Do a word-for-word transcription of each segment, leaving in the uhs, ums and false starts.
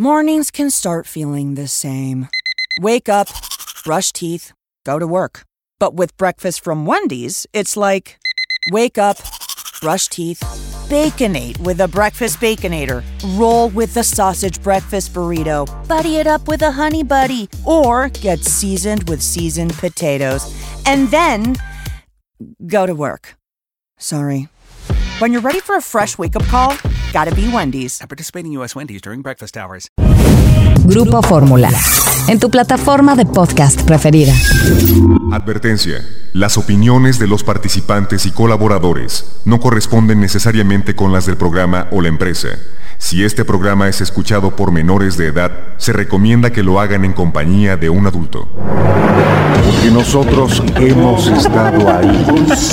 Mornings can start feeling the same. Wake up, brush teeth, go to work. But with breakfast from Wendy's, it's like, wake up, brush teeth, Baconate with a breakfast Baconator. Roll with the sausage breakfast burrito. Buddy it up with a honey buddy. Or get seasoned with seasoned potatoes. And then, go to work. Sorry. When you're ready for a fresh wake-up call, gotta be Wendy's. At participating U S Wendy's during breakfast hours. Grupo Fórmula, en tu plataforma de podcast preferida. Advertencia. Las opiniones de los participantes y colaboradores no corresponden necesariamente con las del programa o la empresa. Si este programa es escuchado por menores de edad, se recomienda que lo hagan en compañía de un adulto. Porque nosotros hemos estado ahí.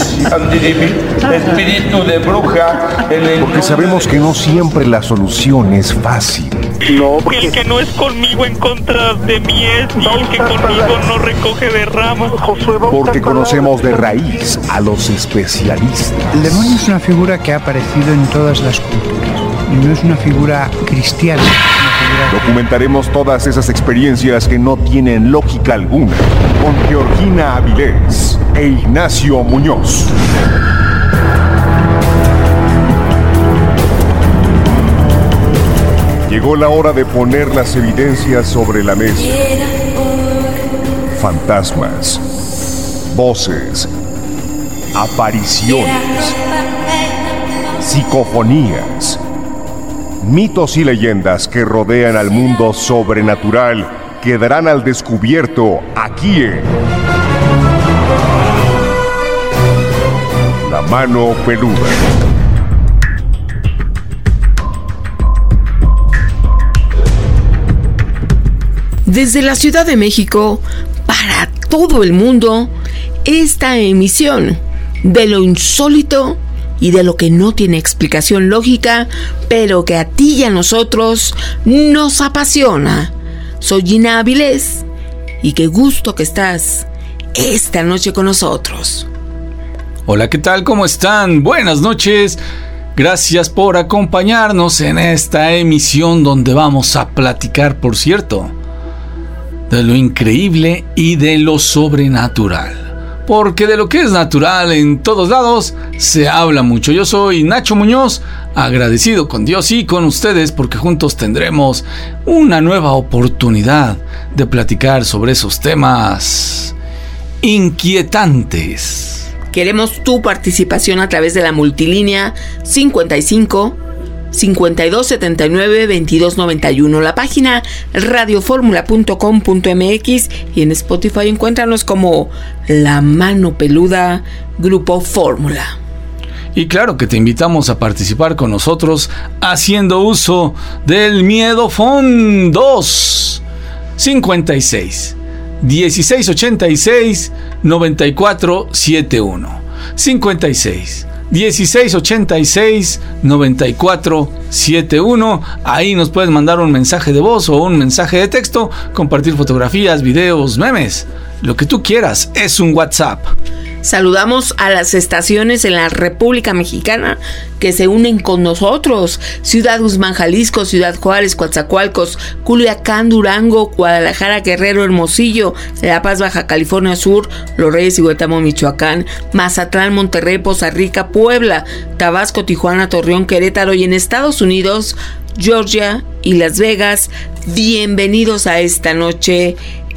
Espíritu de bruja. Porque sabemos que no siempre la solución es fácil. No, porque el que no es conmigo en contra de mí es, y el que conmigo no recoge de ramas. Porque conocemos de raíz a los especialistas. El demonio es una figura que ha aparecido en todas las culturas. Y no es una figura cristiana. Es una figura... Documentaremos todas esas experiencias que no tienen lógica alguna con Georgina Avilés e Ignacio Muñoz. Llegó la hora de poner las evidencias sobre la mesa. Fantasmas, voces, apariciones, psicofonías, mitos y leyendas que rodean al mundo sobrenatural quedarán al descubierto aquí en La Mano Peluda. Desde la Ciudad de México, para todo el mundo, esta emisión de lo insólito y de lo que no tiene explicación lógica, pero que a ti y a nosotros nos apasiona. Soy Gina Avilés y qué gusto que estás esta noche con nosotros. Hola, ¿qué tal? ¿Cómo están? Buenas noches. Gracias por acompañarnos en esta emisión donde vamos a platicar, por cierto, de lo increíble y de lo sobrenatural. Porque de lo que es natural en todos lados se habla mucho. Yo soy Nacho Muñoz, agradecido con Dios y con ustedes porque juntos tendremos una nueva oportunidad de platicar sobre esos temas inquietantes. Queremos tu participación a través de la multilínea cincuenta y cinco, cincuenta y dos setenta y nueve, veintidós noventa y uno, la página radioformula punto com punto m x y en Spotify encuéntranos como La Mano Peluda Grupo Fórmula. Y claro que te invitamos a participar con nosotros haciendo uso del Miedofón dos cincuenta y seis, dieciséis ochenta y seis, noventa y cuatro setenta y uno, cincuenta y seis dieciséis ochenta y seis, noventa y cuatro setenta y uno. Ahí nos puedes mandar un mensaje de voz o un mensaje de texto, compartir fotografías, videos, memes, lo que tú quieras. Es un WhatsApp. Saludamos a las estaciones en la República Mexicana que se unen con nosotros: Ciudad Guzmán, Jalisco; Ciudad Juárez, Coatzacoalcos; Culiacán, Durango; Guadalajara, Guerrero, Hermosillo; La Paz, Baja California Sur; Los Reyes y Huetamo, Michoacán; Mazatlán, Monterrey, Poza Rica, Puebla; Tabasco, Tijuana, Torreón, Querétaro; y en Estados Unidos, Georgia y Las Vegas. Bienvenidos a esta noche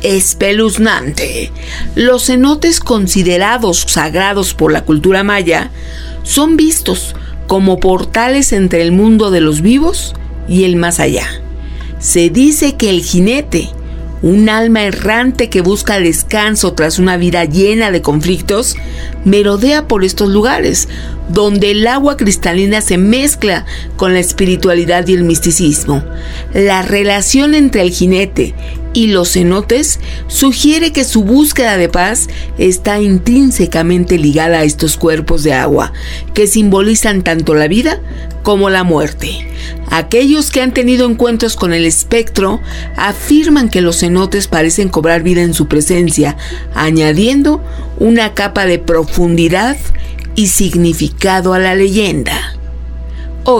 espeluznante. Los cenotes, considerados sagrados por la cultura maya, son vistos como portales entre el mundo de los vivos y el más allá. Se dice que el jinete, un alma errante que busca descanso tras una vida llena de conflictos, merodea por estos lugares, donde el agua cristalina se mezcla con la espiritualidad y el misticismo. La relación entre el jinete y los cenotes sugiere que su búsqueda de paz está intrínsecamente ligada a estos cuerpos de agua, que simbolizan tanto la vida como la muerte. Aquellos que han tenido encuentros con el espectro afirman que los cenotes parecen cobrar vida en su presencia, añadiendo una capa de profundidad y significado a la leyenda. Hoy,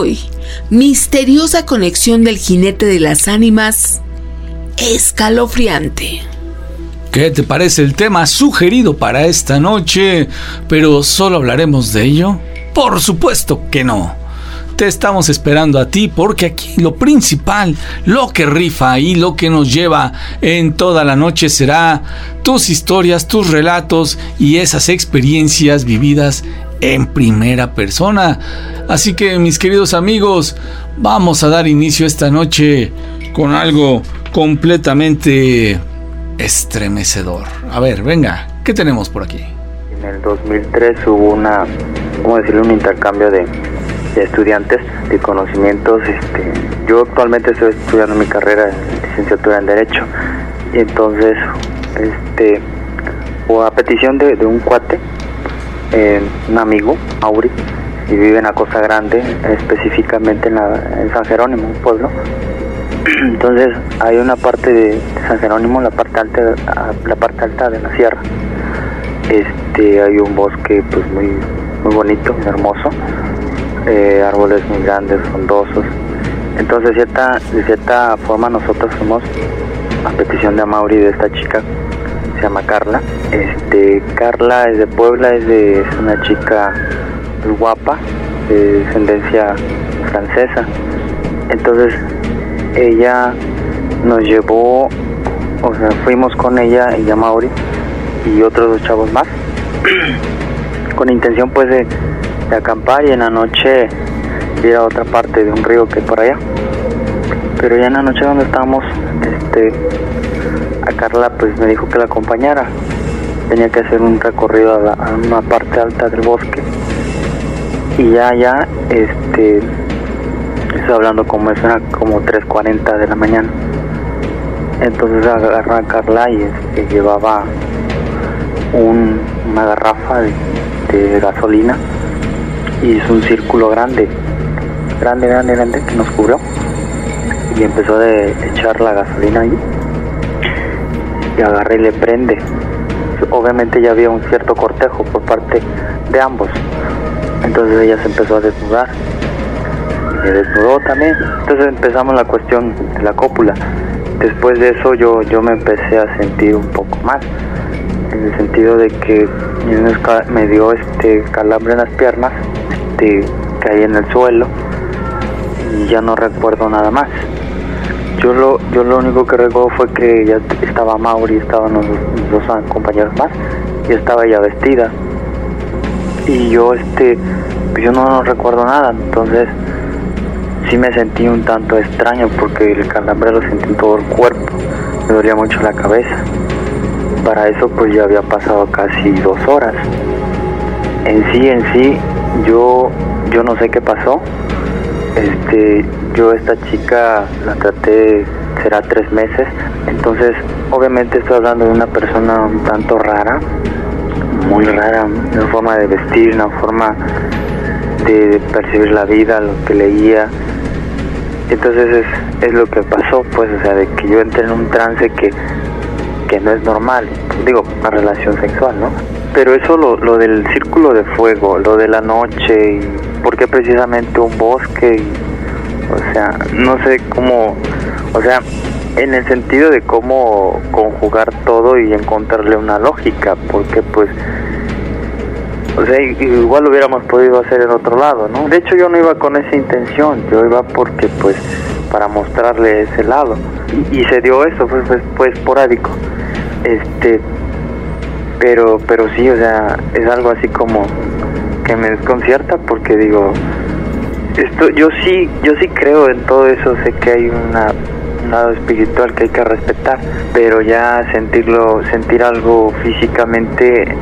Misteriosa conexión del jinete de las ánimas, escalofriante. ¿Qué te parece el tema sugerido para esta noche? ¿Pero solo hablaremos de ello? Por supuesto que no. Te estamos esperando a ti porque aquí lo principal, lo que rifa y lo que nos lleva en toda la noche será tus historias, tus relatos y esas experiencias vividas en primera persona. Así que, mis queridos amigos, vamos a dar inicio esta noche con algo completamente estremecedor. A ver, venga, ¿qué tenemos por aquí? En el dos mil tres hubo una, ¿cómo decirlo? Un intercambio de, de estudiantes, de conocimientos. Este, yo actualmente estoy estudiando mi carrera de licenciatura en Derecho. Y entonces, este, o a petición de, de un cuate, eh, un amigo, Mauri, y vive en la Costa Grande, específicamente en, la, en San Jerónimo, un pueblo. Entonces hay una parte de San Jerónimo, la parte alta, la parte alta de la sierra. Este, hay un bosque pues muy, muy bonito, muy hermoso, eh, árboles muy grandes, frondosos. Entonces de cierta, de cierta forma nosotros fuimos a petición de Mauri, de esta chica, se llama Carla. Este, Carla es de Puebla, es de es una chica muy guapa, de descendencia francesa. Entonces ella nos llevó, o sea, fuimos con ella, ella Mauri y otros dos chavos más, con intención pues de, de acampar y en la noche ir a otra parte de un río que hay por allá. Pero ya en la noche donde estábamos, este, a Carla pues me dijo que la acompañara. Tenía que hacer un recorrido a, la, a una parte alta del bosque. Y ya, ya, este, estoy hablando como eso, era como tres cuarenta de la mañana. Entonces agarró a Carla y este, llevaba un, una garrafa de, de gasolina y hizo un círculo grande, grande, grande, grande que nos cubrió. Y empezó a echar la gasolina ahí. Y agarré y le prende. Obviamente ya había un cierto cortejo por parte de ambos. Entonces ella se empezó a desnudar. Me desnudó también. Entonces empezamos la cuestión de la cópula. Después de eso yo, yo me empecé a sentir un poco mal. En el sentido de que me dio este calambre en las piernas. Este, caí en el suelo. Y ya no recuerdo nada más. Yo lo, yo lo único que recuerdo fue que ya estaba Mauri, estaban los, los dos compañeros más, y estaba ella vestida. Y yo, este, pues yo no, no recuerdo nada, entonces sí me sentí un tanto extraño porque el calambre lo sentí en todo el cuerpo, me dolía mucho la cabeza. Para eso pues ya había pasado casi dos horas. En sí, en sí, yo, yo no sé qué pasó. Este, yo esta chica la traté, será tres meses, entonces obviamente estoy hablando de una persona un tanto rara, muy rara, una forma de vestir, una forma de percibir la vida, lo que leía. Entonces es, es lo que pasó, pues, o sea, de que yo entré en un trance que, que no es normal, digo, una relación sexual, ¿no? Pero eso, lo, lo del círculo de fuego, lo de la noche, y por qué precisamente un bosque, y, o sea, no sé cómo, o sea, en el sentido de cómo conjugar todo y encontrarle una lógica, porque pues, o sea, igual lo hubiéramos podido hacer en otro lado, ¿no? De hecho yo no iba con esa intención, yo iba porque pues, para mostrarle ese lado, y, y se dio eso, pues fue, fue esporádico, este... Pero, pero sí, o sea, es algo así como que me desconcierta porque digo, esto, yo sí, yo sí creo en todo eso, sé que hay una, un lado espiritual que hay que respetar, pero ya sentirlo, sentir algo físicamente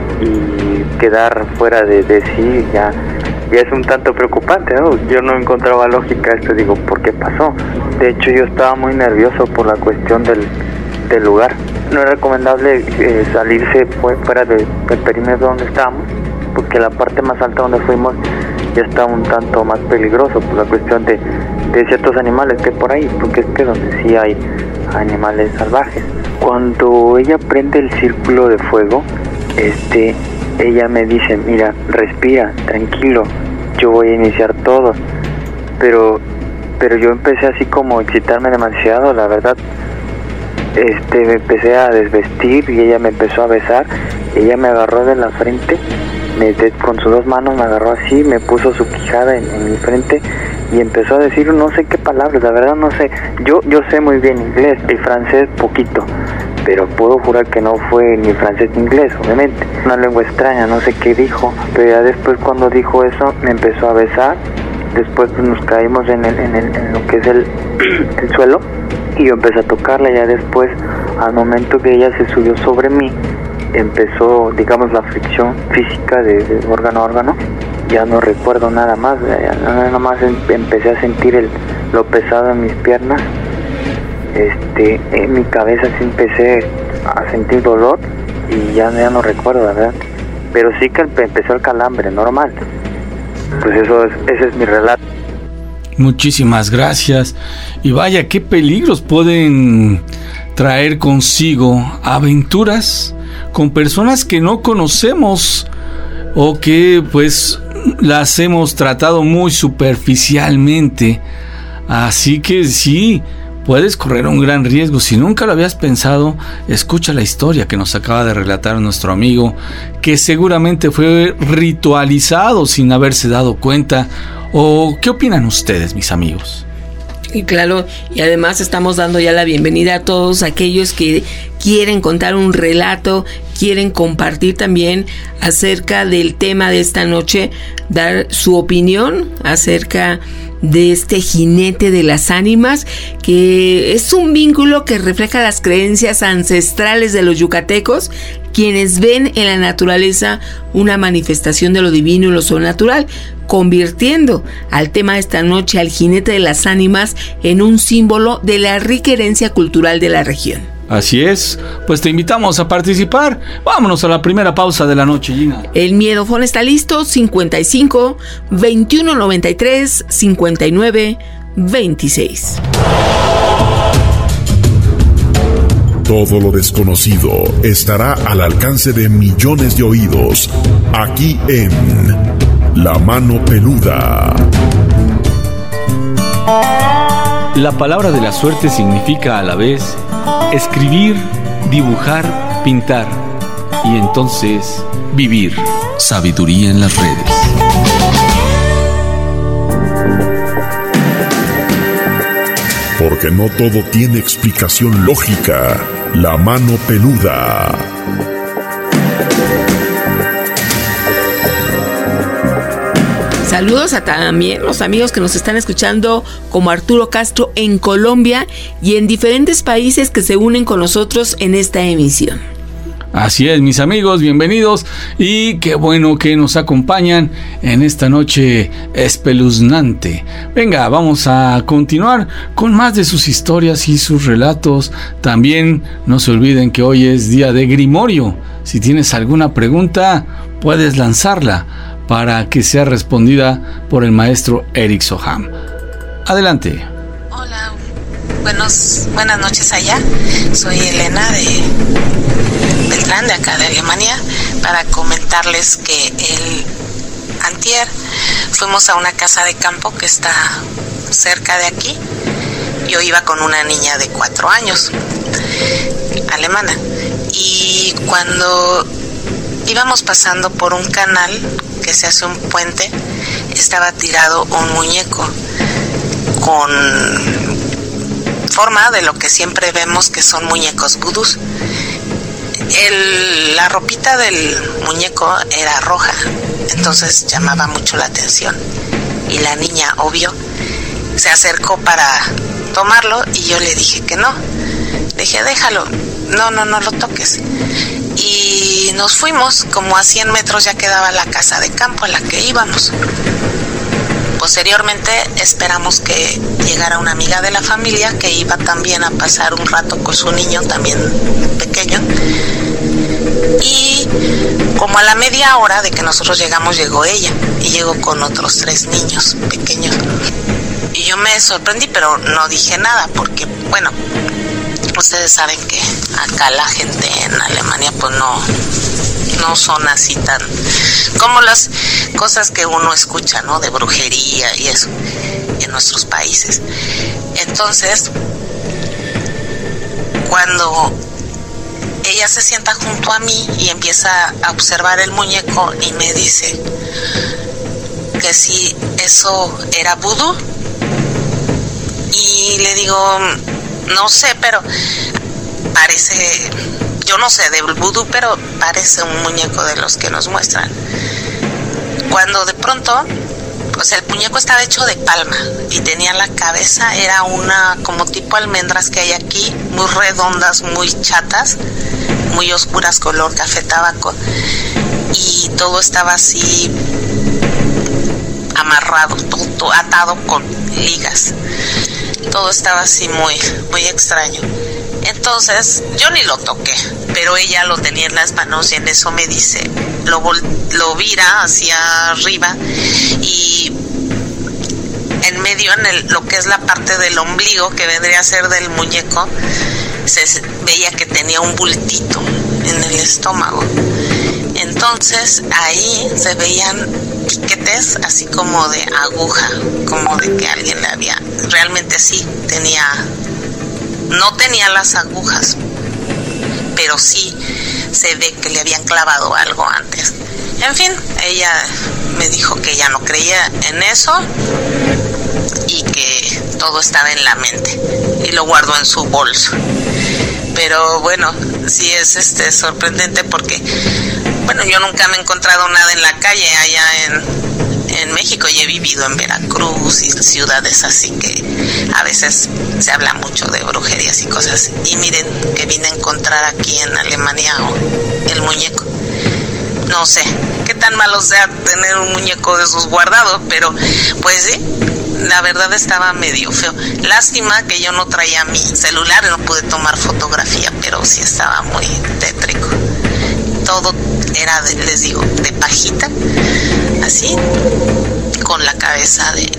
y quedar fuera de, de sí, ya, ya es un tanto preocupante, ¿no? Yo no encontraba lógica a esto, digo, ¿por qué pasó? De hecho yo estaba muy nervioso por la cuestión del, del lugar. No es recomendable eh, salirse fuera de, del perímetro donde estábamos, porque la parte más alta donde fuimos ya está un tanto más peligroso por la cuestión de, de ciertos animales que hay por ahí, porque es que donde sí hay animales salvajes. Cuando ella prende el círculo de fuego, este, ella me dice, mira, respira, tranquilo, yo voy a iniciar todo. pero pero yo empecé así como a excitarme demasiado, la verdad. Este, me empecé a desvestir y ella me empezó a besar. Ella me agarró de la frente, me, de, con sus dos manos me agarró así, me puso su quijada en, en mi frente y empezó a decir no sé qué palabras, la verdad no sé. Yo yo sé muy bien inglés y francés poquito, pero puedo jurar que no fue ni francés ni inglés, obviamente. Una lengua extraña, no sé qué dijo, pero ya después cuando dijo eso me empezó a besar. Después pues, nos caímos en, el, en, el, en lo que es el, el suelo y yo empecé a tocarla. Ya después, al momento que ella se subió sobre mí, empezó, digamos, la fricción física de, de órgano a órgano. Ya no recuerdo nada más, ya nada más em, empecé a sentir el, lo pesado en mis piernas. Este, en mi cabeza sí empecé a sentir dolor y ya, ya no recuerdo, la verdad. Pero sí que empezó el calambre, normal. Pues eso es, ese es mi relato. Muchísimas gracias. Y vaya, qué peligros pueden traer consigo aventuras con personas que no conocemos o que pues las hemos tratado muy superficialmente. Así que sí, puedes correr un gran riesgo. Si nunca lo habías pensado, escucha la historia que nos acaba de relatar nuestro amigo, que seguramente fue ritualizado sin haberse dado cuenta. ¿O qué opinan ustedes, mis amigos? Y claro, y además estamos dando ya la bienvenida a todos aquellos que quieren contar un relato, quieren compartir también acerca del tema de esta noche, dar su opinión acerca de este jinete de las ánimas, que es un vínculo que refleja las creencias ancestrales de los yucatecos, quienes ven en la naturaleza una manifestación de lo divino y lo sobrenatural, convirtiendo al tema de esta noche, al jinete de las ánimas, en un símbolo de la rica herencia cultural de la región. Así es, pues te invitamos a participar. Vámonos a la primera pausa de la noche, Gina. El Miedofón está listo, cincuenta y cinco, veintiuno noventa y tres, cincuenta y nueve, veintiséis. Todo lo desconocido estará al alcance de millones de oídos, aquí en La Mano Peluda. La palabra de la suerte significa a la vez escribir, dibujar, pintar y entonces vivir. Sabiduría en las redes. Porque no todo tiene explicación lógica. La Mano Peluda. Saludos a también los amigos que nos están escuchando, como Arturo Castro en Colombia y en diferentes países que se unen con nosotros en esta emisión. Así es, mis amigos, bienvenidos y qué bueno que nos acompañan en esta noche espeluznante. Venga, vamos a continuar con más de sus historias y sus relatos. También no se olviden que hoy es día de Grimorio. Si tienes alguna pregunta, puedes lanzarla para que sea respondida por el maestro Eric Soham. Adelante. Hola, buenos, buenas noches allá. Soy Elena de Beltrán, de acá de Alemania, para comentarles que el antier fuimos a una casa de campo que está cerca de aquí. Yo iba con una niña de cuatro años, alemana, y cuando íbamos pasando por un canal que se hace un puente, estaba tirado un muñeco con forma de lo que siempre vemos que son muñecos vudús. El, la ropita del muñeco era roja, entonces llamaba mucho la atención y la niña, obvio, se acercó para tomarlo y yo le dije que no. Le dije, déjalo, no, no, no lo toques. Y nos fuimos, como a cien metros ya quedaba la casa de campo a la que íbamos. Posteriormente esperamos que llegara una amiga de la familia que iba también a pasar un rato con su niño, también pequeño. Y como a la media hora de que nosotros llegamos, llegó ella y llegó con otros tres niños pequeños. Y yo me sorprendí, pero no dije nada porque, bueno, ustedes saben que acá la gente en Alemania pues no, no son así tan como las cosas que uno escucha, ¿no? De brujería y eso. en nuestros países. Entonces, cuando ella se sienta junto a mí y empieza a observar el muñeco y me dice que si eso era vudú, y le digo, no sé, pero parece, yo no sé del vudú, pero parece un muñeco de los que nos muestran. Cuando de pronto, o sea, el muñeco estaba hecho de palma y tenía la cabeza, era una como tipo almendras que hay aquí, muy redondas, muy chatas, muy oscuras, color café tabaco, y todo estaba así amarrado, todo, todo atado con ligas. Todo estaba así muy, muy extraño. Entonces, yo ni lo toqué, pero ella lo tenía en las manos y en eso me dice, lo, vol- lo vira hacia arriba y en medio, en el, lo que es la parte del ombligo, que vendría a ser del muñeco, se veía que tenía un bultito en el estómago. Entonces, ahí se veían piquetes así como de aguja, como de que alguien le había, realmente sí tenía, no tenía las agujas, pero sí se ve que le habían clavado algo antes. En fin, ella me dijo que ya no creía en eso y que todo estaba en la mente y lo guardó en su bolso. Pero bueno, sí es este sorprendente porque, bueno, yo nunca me he encontrado nada en la calle allá en, en México y he vivido en Veracruz y ciudades así que a veces se habla mucho de brujerías y cosas. Y miren que vine a encontrar aquí en Alemania el muñeco. No sé qué tan malo sea tener un muñeco de esos guardado, pero pues sí, la verdad estaba medio feo. Lástima que yo no traía mi celular y no pude tomar fotografía, pero sí estaba muy tétrico. Todo era, de, les digo, de pajita, así, con la cabeza de,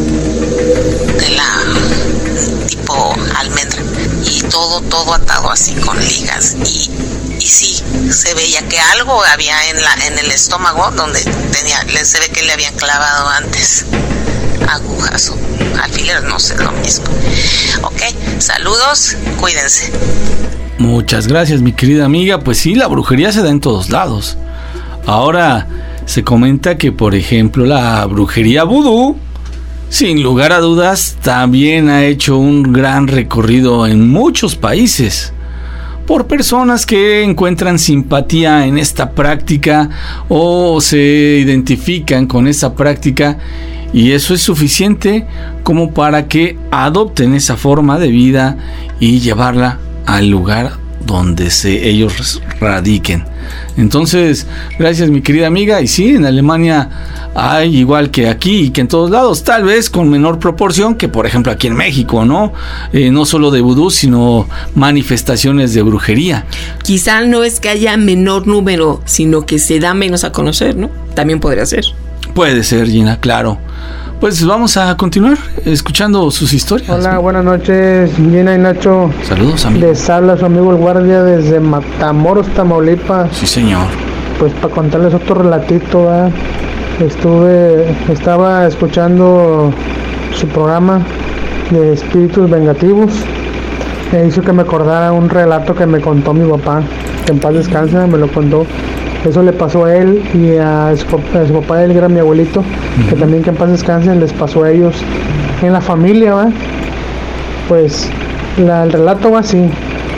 de la tipo almendra y todo, todo atado así con ligas y Y sí, se veía que algo había en la en el estómago donde tenía, se ve que le habían clavado antes agujas o alfileres, no sé, lo mismo. Ok, saludos, cuídense. Muchas gracias, mi querida amiga. Pues sí, la brujería se da en todos lados. Ahora se comenta que, por ejemplo, la brujería vudú, sin lugar a dudas, también ha hecho un gran recorrido en muchos países, por personas que encuentran simpatía en esta práctica o se identifican con esa práctica, y eso es suficiente como para que adopten esa forma de vida y llevarla al lugar donde se, ellos radiquen. Entonces, gracias, mi querida amiga. Y sí, en Alemania hay, igual que aquí y que en todos lados, tal vez con menor proporción que por ejemplo aquí en México, ¿no? Eh, no solo de vudú, sino manifestaciones de brujería. Quizá no es que haya menor número, sino que se da menos a conocer, ¿no? También podría ser. Puede ser, Gina, claro. Pues vamos a continuar escuchando sus historias. Hola, buenas noches, Gina y Nacho. Saludos, amigo. Les habla su amigo el guardia desde Matamoros, Tamaulipas. Sí, señor. Pues para contarles otro relatito, ¿verdad? Estuve, estaba escuchando su programa de espíritus vengativos. Me hizo que me acordara un relato que me contó mi papá, que en paz descansa, me lo contó. Eso le pasó a él y a su, a su papá, él era mi abuelito, uh-huh. que también que en paz descansen, les pasó a ellos en la familia, ¿va? Pues la, el relato va así.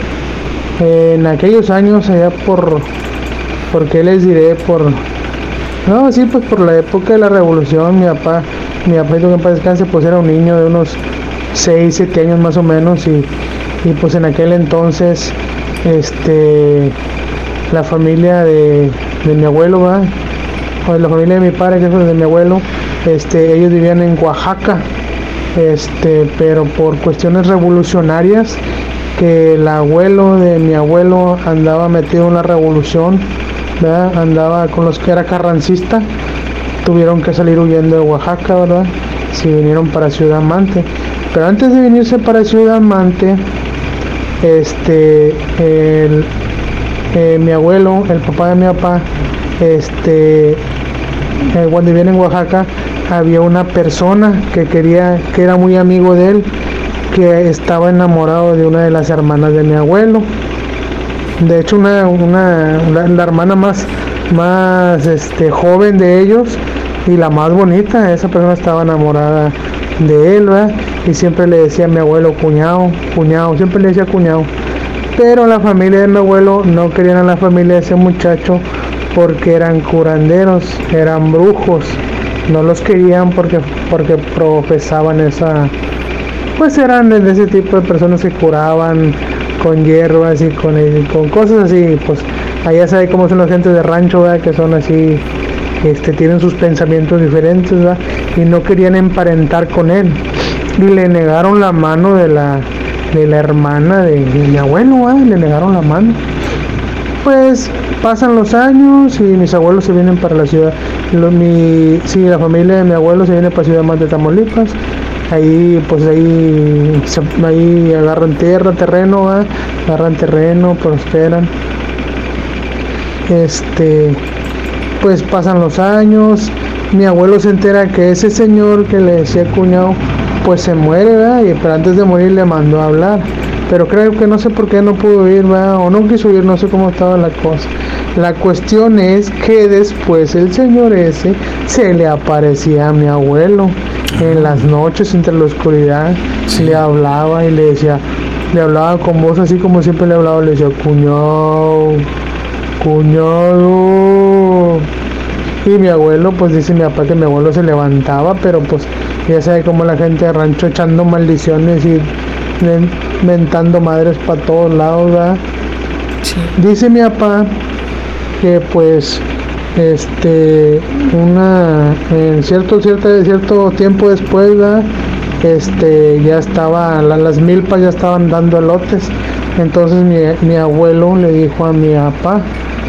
En aquellos años, allá por, ¿por qué les diré? Por, no, sí, pues por la época de la revolución, mi papá, mi papá, que en paz descanse, pues era un niño de unos seis, siete años más o menos, y, y pues en aquel entonces, este... la familia de, de mi abuelo, ¿va? O de la familia de mi padre, que es de mi abuelo, este, ellos vivían en Oaxaca, este, pero por cuestiones revolucionarias, que el abuelo de mi abuelo andaba metido en la revolución, ¿verdad? Andaba con los que era carrancista, tuvieron que salir huyendo de Oaxaca, ¿verdad? Si vinieron para Ciudad Mante, pero antes de venirse para Ciudad Mante, este, el Eh, mi abuelo, el papá de mi papá, este, eh, cuando vivían en Oaxaca, había una persona que quería, que era muy amigo de él, que estaba enamorado de una de las hermanas de mi abuelo. De hecho, una, una, una la hermana más, más este, joven de ellos y la más bonita, esa persona estaba enamorada de él, ¿verdad? Y siempre le decía a mi abuelo cuñado, cuñado, siempre le decía cuñado. Pero la familia de mi abuelo no querían a la familia de ese muchacho porque eran curanderos, eran brujos. No los querían porque, porque profesaban esa... Pues eran de ese tipo de personas que curaban con hierbas y con, y con cosas así. Pues allá sabe cómo son las gentes de rancho, ¿verdad? Que son así, este, tienen sus pensamientos diferentes, ¿verdad? Y no querían emparentar con él. Y le negaron la mano de la, de la hermana de, de mi abuelo, ¿verdad? Le negaron la mano. Pues pasan los años y mis abuelos se vienen para la ciudad. Lo, mi, sí, la familia de mi abuelo se viene para Ciudad Más de Tamaulipas. Ahí, pues ahí, se, ahí agarran tierra, terreno, ¿eh? agarran terreno, prosperan. Este, pues pasan los años. Mi abuelo se entera que ese señor que le decía cuñado, pues se muere, ¿verdad? Y pero antes de morir le mandó a hablar. Pero creo que no sé por qué no pudo ir, ¿verdad? O no quiso ir, no sé cómo estaba la cosa. La cuestión es que después el señor ese se le aparecía a mi abuelo en las noches entre la oscuridad, sí. Le hablaba y le decía, le hablaba con voz así como siempre le hablaba, le decía cuñado, cuñado. Y mi abuelo, pues dice mi papá que mi abuelo se levantaba, pero pues ya sabe cómo la gente de rancho echando maldiciones y mentando madres para todos lados, ¿verdad? Sí. Dice mi papá que pues este una en cierto cierto cierto tiempo después, ¿verdad? este ya estaba la, las milpas ya estaban dando elotes. Entonces mi, mi abuelo le dijo a mi papá,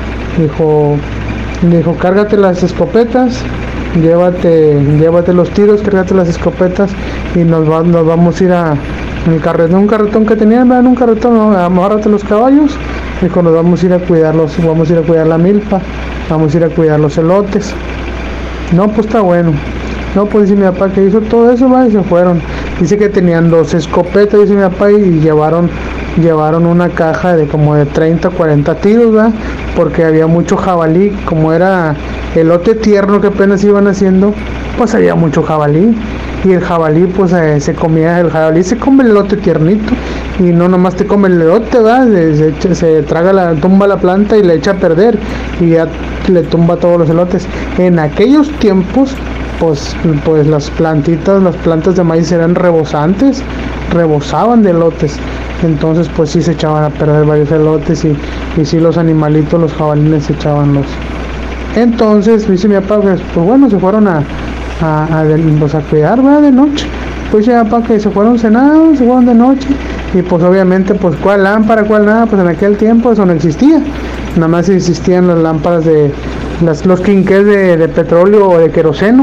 dijo le dijo cárgate las escopetas, llévate llévate los tiros, cárgate las escopetas y nos va, nos vamos a ir a el carretón, un carretón que tenían, ¿verdad? Un carretón, ¿no? Amárrate los caballos. Dijo, nos vamos a ir a cuidarlos, vamos a ir a cuidar la milpa, vamos a ir a cuidar los elotes. No, pues está bueno. No, pues dice mi papá que hizo todo eso, ¿va? Y se fueron. Dice que tenían dos escopetas, dice mi papá, y llevaron, llevaron una caja de como de treinta, cuarenta tiros, ¿va? Porque había mucho jabalí, como era elote tierno que apenas iban haciendo, pues había mucho jabalí. Y el jabalí, pues eh, se comía, el jabalí se come el elote tiernito. Y no nomás te come el elote, ¿verdad? Se, se, se traga la, tumba la planta y le echa a perder. Y ya le tumba todos los elotes. En aquellos tiempos, pues, pues las plantitas, las plantas de maíz eran rebosantes, rebosaban de elotes. Entonces, pues sí se echaban a perder varios elotes y, y sí los animalitos, los jabalines se echaban los. Entonces, dice mi papá, pues, pues bueno, se fueron a, a, a, de, pues, a cuidar, ¿verdad? De noche. Pues ya papá que se fueron cenados, se fueron de noche. Y pues obviamente, pues cuál lámpara, cuál nada, pues en aquel tiempo eso no existía. Nada más existían las lámparas de, las, los quinqués de, de petróleo o de queroseno.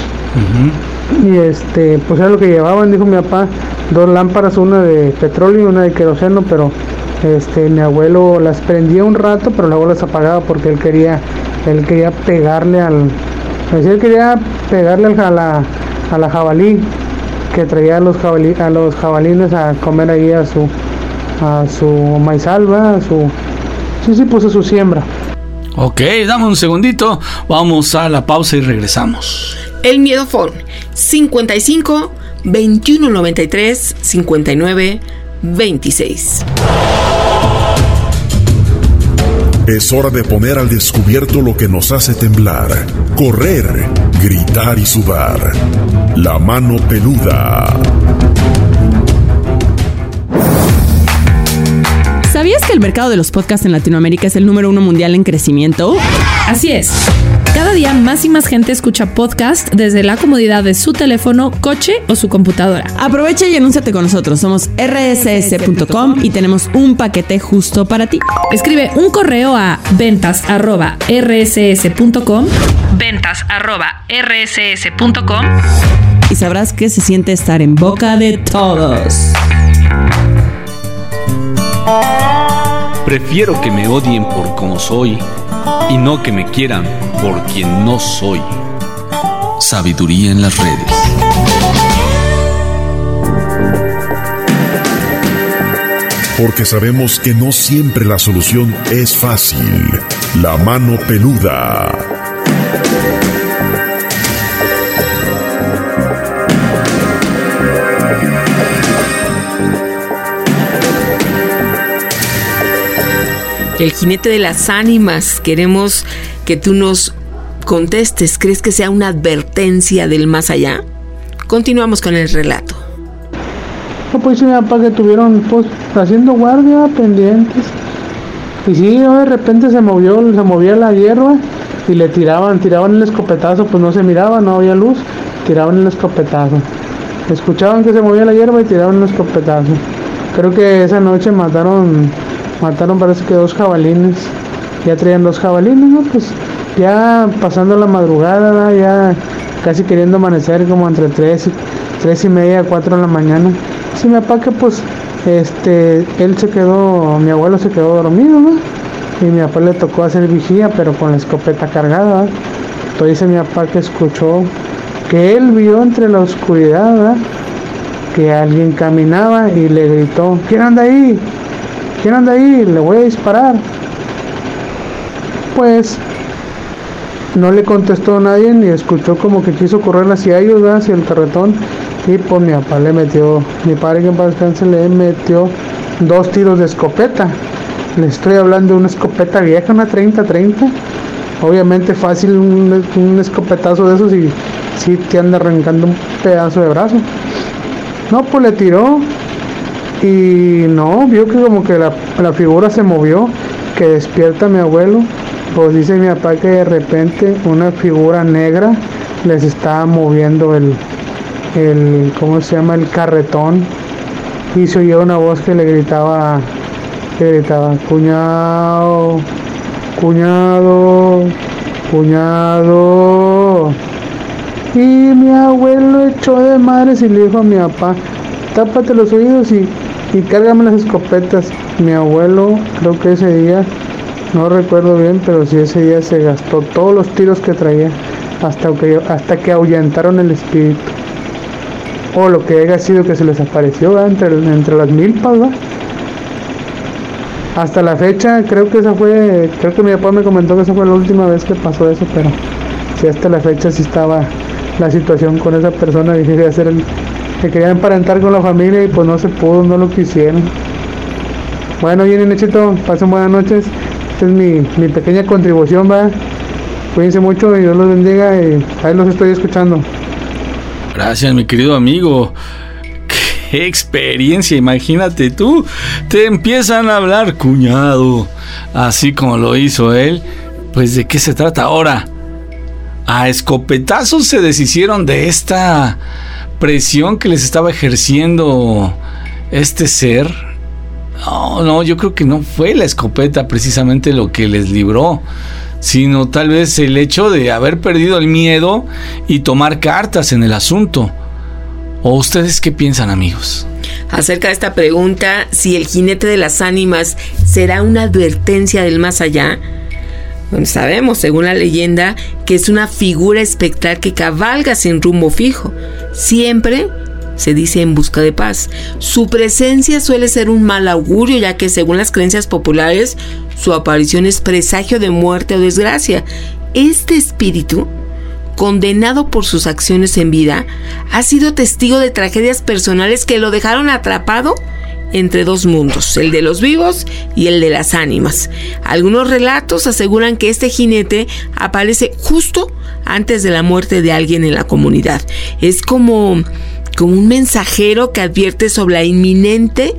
Uh-huh. Y este, pues era lo que llevaban, dijo mi papá, dos lámparas, una de petróleo y una de queroseno, pero este, mi abuelo las prendía un rato, pero luego las apagaba porque él quería, él quería pegarle al, pues él quería pegarle a la, a la jabalí, que traía a los jabalí, a los jabalines a comer ahí a su a su maizal, ¿va? A su sí, sí, pues a su siembra. Ok, dame un segundito, vamos a la pausa y regresamos. El Miedo Phone cincuenta y cinco, veintiuno noventa y tres, cincuenta y nueve, veintiséis. Es hora de poner al descubierto lo que nos hace temblar, correr, gritar y sudar. La mano peluda. ¿Sabías que el mercado de los podcasts en Latinoamérica es el número uno mundial en crecimiento? Así es. Cada día más y más gente escucha podcast desde la comodidad de su teléfono, coche o su computadora. Aprovecha y anúnciate con nosotros. Somos erre ese ese punto com y tenemos un paquete justo para ti. Escribe un correo a ventas arroba erre ese ese punto com, ventas arroba erre ese ese punto com y sabrás que se siente estar en boca de todos. Prefiero que me odien por como soy y no que me quieran por quien no soy. Sabiduría en las redes. Porque sabemos que no siempre la solución es fácil. La mano peluda. El jinete de las ánimas, queremos que tú nos contestes. ¿Crees que sea una advertencia del más allá? Continuamos con el relato. No, pues sí, mi papá, que tuvieron pues haciendo guardia, pendientes. Y sí, de repente se movió, se movía la hierba y le tiraban, tiraban el escopetazo, pues no se miraba, no había luz, tiraban el escopetazo. Escuchaban que se movía la hierba y tiraban el escopetazo. Creo que esa noche mataron, mataron parece que dos jabalines. Ya traían dos jabalines, ¿no? Pues ya pasando la madrugada, ¿no? Ya casi queriendo amanecer, como entre tres, tres y media, cuatro de la mañana. Sí, mi papá, que pues, este, él se quedó, mi abuelo se quedó dormido, ¿no? Y mi papá le tocó hacer vigía, pero con la escopeta cargada, ¿no? Entonces dice mi papá que escuchó, que él vio entre la oscuridad, ¿no? Que alguien caminaba y le gritó, ¿quién anda ahí? ¿Quién anda ahí? Le voy a disparar. Pues no le contestó a nadie, ni escuchó como que quiso correr hacia ellos, ¿verdad? Hacia el carretón. Y pues mi papá le metió, mi padre que en paz descanse, le metió dos tiros de escopeta. Le estoy hablando de una escopeta vieja, una treinta treinta. Obviamente fácil un, un escopetazo de esos y sí te anda arrancando un pedazo de brazo. No, pues le tiró y no, vio que como que la, la figura se movió, que despierta a mi abuelo. Pues dice mi papá que de repente una figura negra les estaba moviendo el, el, ¿cómo se llama? El carretón. Y se oyó una voz que le gritaba, que gritaba, cuñado, cuñado, cuñado. Y mi abuelo echó de madres y le dijo a mi papá, tápate los oídos y, y cárgame las escopetas. Mi abuelo, creo que ese día, no recuerdo bien, pero sí ese día se gastó todos los tiros que traía hasta que, hasta que ahuyentaron el espíritu. O lo que haya sido que se les apareció, ¿verdad? Entre, entre las milpas, ¿verdad? Hasta la fecha, creo que esa fue, creo que mi papá me comentó que esa fue la última vez que pasó eso, pero sí, hasta la fecha sí estaba la situación con esa persona. Dije de hacer el, que querían emparentar con la familia y pues no se pudo, no lo quisieron. Bueno, Jenny, Nechito, pasen buenas noches. Esta es mi, mi pequeña contribución, va. Cuídense mucho y Dios los bendiga y ahí los estoy escuchando. Gracias, mi querido amigo. Qué experiencia, imagínate tú. Te empiezan a hablar, cuñado, así como lo hizo él. Pues, ¿de qué se trata ahora? A escopetazos se deshicieron de esta presión que les estaba ejerciendo este ser. No, no, yo creo que no fue la escopeta precisamente lo que les libró, sino tal vez el hecho de haber perdido el miedo y tomar cartas en el asunto. ¿O ustedes qué piensan, amigos? Acerca de esta pregunta, si el jinete de las ánimas será una advertencia del más allá. Bueno, sabemos, según la leyenda, que es una figura espectral que cabalga sin rumbo fijo, siempre se dice en busca de paz. Su presencia suele ser un mal augurio, ya que según las creencias populares, su aparición es presagio de muerte o desgracia. Este espíritu, condenado por sus acciones en vida, ha sido testigo de tragedias personales que lo dejaron atrapado entre dos mundos, el de los vivos y el de las ánimas. Algunos relatos aseguran que este jinete aparece justo antes de la muerte de alguien en la comunidad. Es como, como un mensajero que advierte sobre la inminente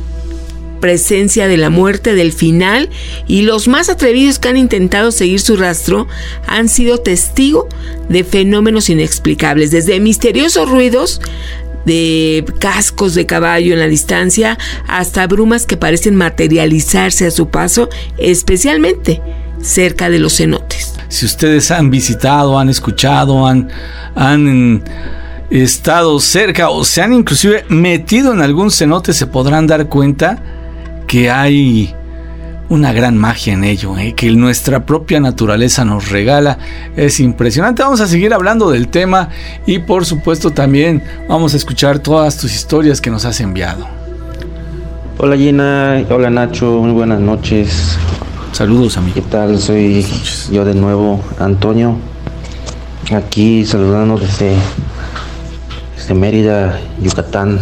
presencia de la muerte, del final, y los más atrevidos que han intentado seguir su rastro han sido testigo de fenómenos inexplicables, desde misteriosos ruidos de cascos de caballo en la distancia hasta brumas que parecen materializarse a su paso, especialmente cerca de los cenotes. Si ustedes han visitado, han escuchado, han, han estado cerca o se han inclusive metido en algún cenote, se podrán dar cuenta que hay una gran magia en ello, ¿eh? Que nuestra propia naturaleza nos regala. Es impresionante. Vamos a seguir hablando del tema y por supuesto también vamos a escuchar todas tus historias que nos has enviado. Hola Gina, hola Nacho, muy buenas noches. Saludos, amigo. ¿Qué tal? Soy yo de nuevo, Antonio, aquí saludando desde, desde Mérida, Yucatán.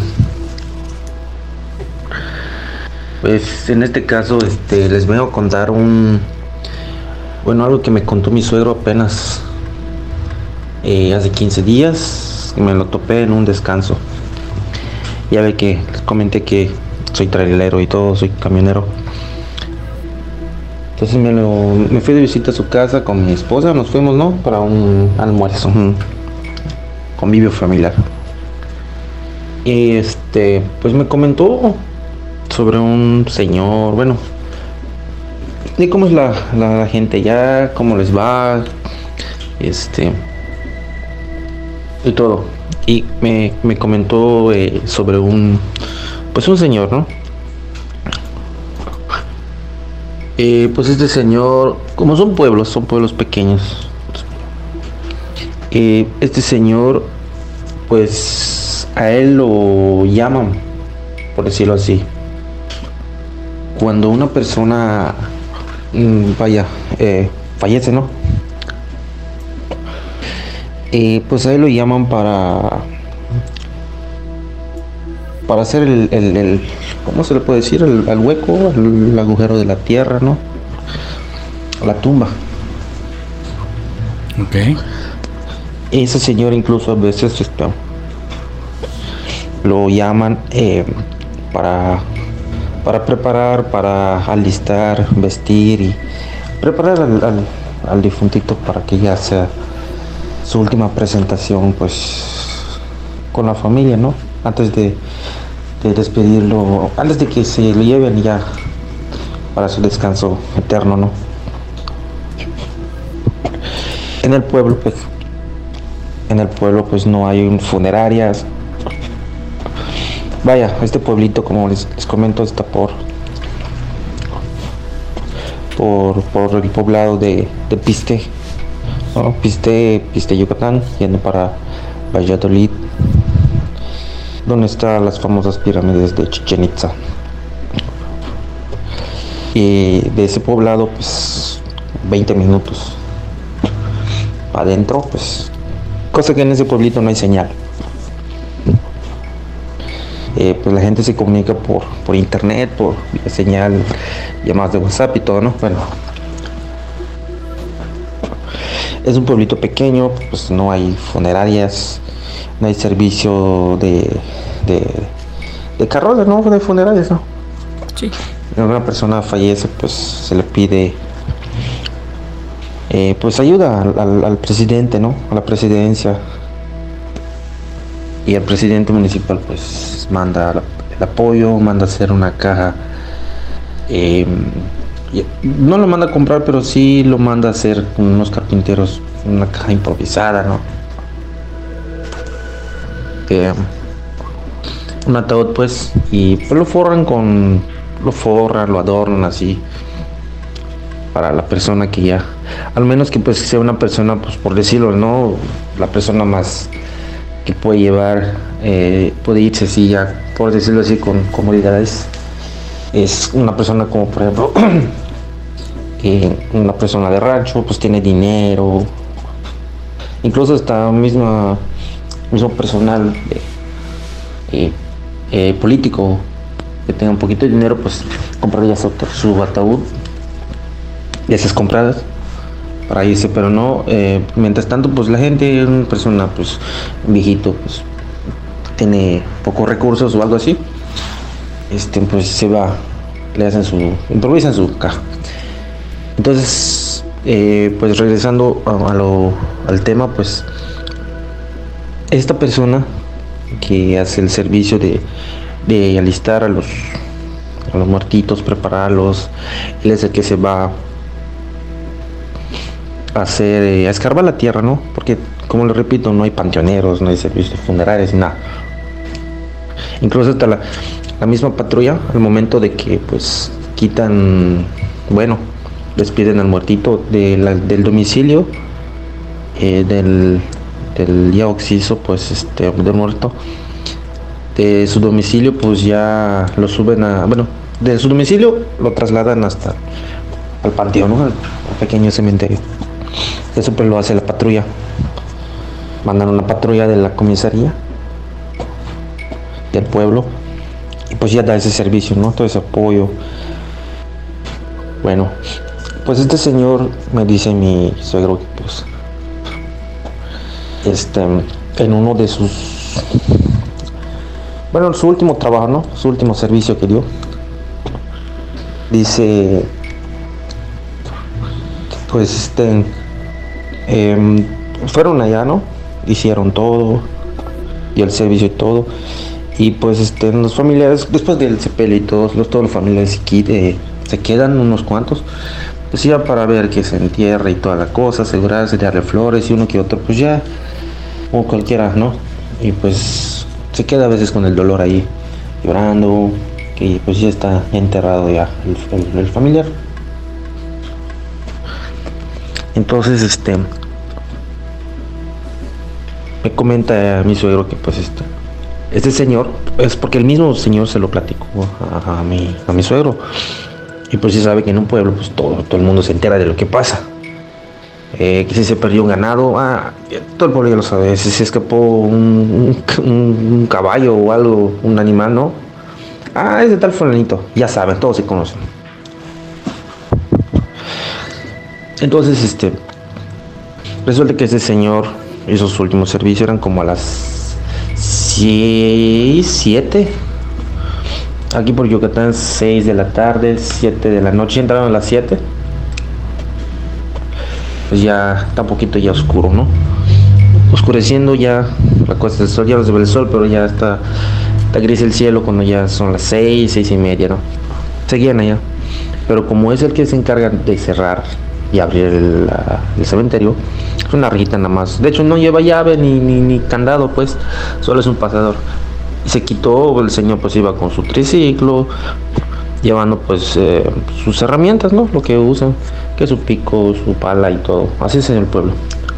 Pues en este caso este, les vengo a contar un, bueno, algo que me contó mi suegro apenas eh, hace quince días, me lo topé en un descanso. Ya ve que les comenté que soy trailero y todo, soy camionero. Entonces me, lo, me fui de visita a su casa con mi esposa, nos fuimos, ¿no? Para un almuerzo, un convivio familiar. Y este, pues me comentó sobre un señor, bueno, de cómo es la, la, la gente ya, cómo les va, este, y todo. Y me, me comentó eh, sobre un, pues un señor, ¿no? Eh, pues este señor, como son pueblos, son pueblos pequeños. Eh, este señor, pues a él lo llaman, por decirlo así, cuando una persona mmm, vaya eh, fallece, ¿no? Eh, pues a él lo llaman para para hacer el, el, el ¿cómo se le puede decir? El, el hueco, el, el agujero de la tierra, ¿no? La tumba. Ok. Ese señor incluso a veces este, lo llaman eh, para para preparar, para alistar, vestir y preparar al, al, al difuntito para que ya sea su última presentación, pues con la familia, ¿no? Antes de, de despedirlo, antes de que se lo lleven ya para su descanso eterno, ¿no? En el pueblo, pues, en el pueblo, pues no hay funerarias. Vaya, este pueblito, como les, les comento, está por, por por el poblado de, de Piste, ¿no? Piste, Piste, Yucatán, yendo para Valladolid, donde están las famosas pirámides de Chichén Itzá. Y de ese poblado, pues, veinte minutos para adentro, pues, cosa que en ese pueblito no hay señal. Eh, pues la gente se comunica por, por internet, por señal, llamadas de WhatsApp y todo, ¿no? Bueno, es un pueblito pequeño, pues no hay funerarias, no hay servicio de de, de carroza, ¿no? De funerarias, ¿no? Sí. Cuando una persona fallece, pues se le pide eh, pues ayuda al, al, al presidente, ¿no? A la presidencia. Y el presidente municipal pues manda la, el apoyo, manda hacer una caja, eh, no lo manda a comprar, pero sí lo manda a hacer con unos carpinteros, una caja improvisada, ¿no? Eh, un ataúd pues, y pues lo forran con, lo forran, lo adornan así, para la persona que ya, al menos que pues sea una persona, pues por decirlo, ¿no? La persona más que puede llevar, eh, puede irse así ya, por decirlo así, con comodidades. Es una persona como por ejemplo eh, una persona de rancho, pues tiene dinero, incluso hasta misma mismo personal eh, eh, eh, político que tenga un poquito de dinero, pues compraría su, su ataúd y esas compradas para irse, pero no, eh, mientras tanto pues la gente, una persona pues un viejito, pues tiene pocos recursos o algo así, este pues se va, le hacen su, improvisan su caja. Entonces eh, pues regresando a, a lo, al tema, pues esta persona que hace el servicio de, de alistar a los a los muertitos, prepararlos, él es el que se va hacer, eh, a escarbar la tierra, ¿no? Porque, como les repito, no hay panteoneros, no hay servicios funerarios, nada. Incluso hasta la, la misma patrulla, al momento de que, pues, quitan bueno, despiden al muertito de la, del domicilio, eh, del, del ya occiso, pues este, del muerto. De su domicilio, pues ya lo suben a, bueno, de su domicilio lo trasladan hasta al panteón, ¿no? Al, al pequeño cementerio. Eso pues lo hace la patrulla. Mandan una patrulla de la comisaría del pueblo y pues ya da ese servicio, ¿no? Todo ese apoyo. Bueno, pues este señor me dice mi suegro que pues este en uno de sus, bueno, su último trabajo, ¿no? Su último servicio que dio, dice pues este eh, fueron allá, ¿no? Hicieron todo y el servicio y todo, y pues este los familiares después del sepelio y todos los todos los familiares aquí eh, se quedan unos cuantos, pues ya para ver que se entierra y toda la cosa, asegurarse, darle flores y uno que otro, pues ya, o cualquiera, ¿no? Y pues se queda a veces con el dolor ahí, llorando, que pues ya está enterrado ya el, el, el familiar. Entonces, este, me comenta a mi suegro que pues este, este señor, es porque el mismo señor se lo platicó a, a, mi, a mi suegro. Y pues sí sabe que en un pueblo pues todo, todo el mundo se entera de lo que pasa. Eh, que si se perdió un ganado, ah, todo el pueblo ya lo sabe. Si se escapó un, un, un caballo o algo, un animal, ¿no? Ah, es de tal fulanito. Ya saben, todos se conocen. Entonces, este, resulta que ese señor hizo su último servicio, eran como a las seis, siete. Aquí por Yucatán, seis de la tarde, siete de la noche, entraron a las siete. Pues ya está un poquito ya oscuro, ¿no? Oscureciendo ya, la costa del sol, ya no se ve el sol, pero ya está, está gris el cielo cuando ya son las seis, seis y media, ¿no? Seguían allá. Pero como es el que se encarga de cerrar y abrir el, la, el cementerio, es una rejita nada más. De hecho no lleva llave ni, ni, ni candado, pues, solo es un pasador. Y se quitó, el señor pues iba con su triciclo, llevando pues eh, sus herramientas, ¿no? Lo que usan, que es su pico, su pala y todo. Así es en el pueblo.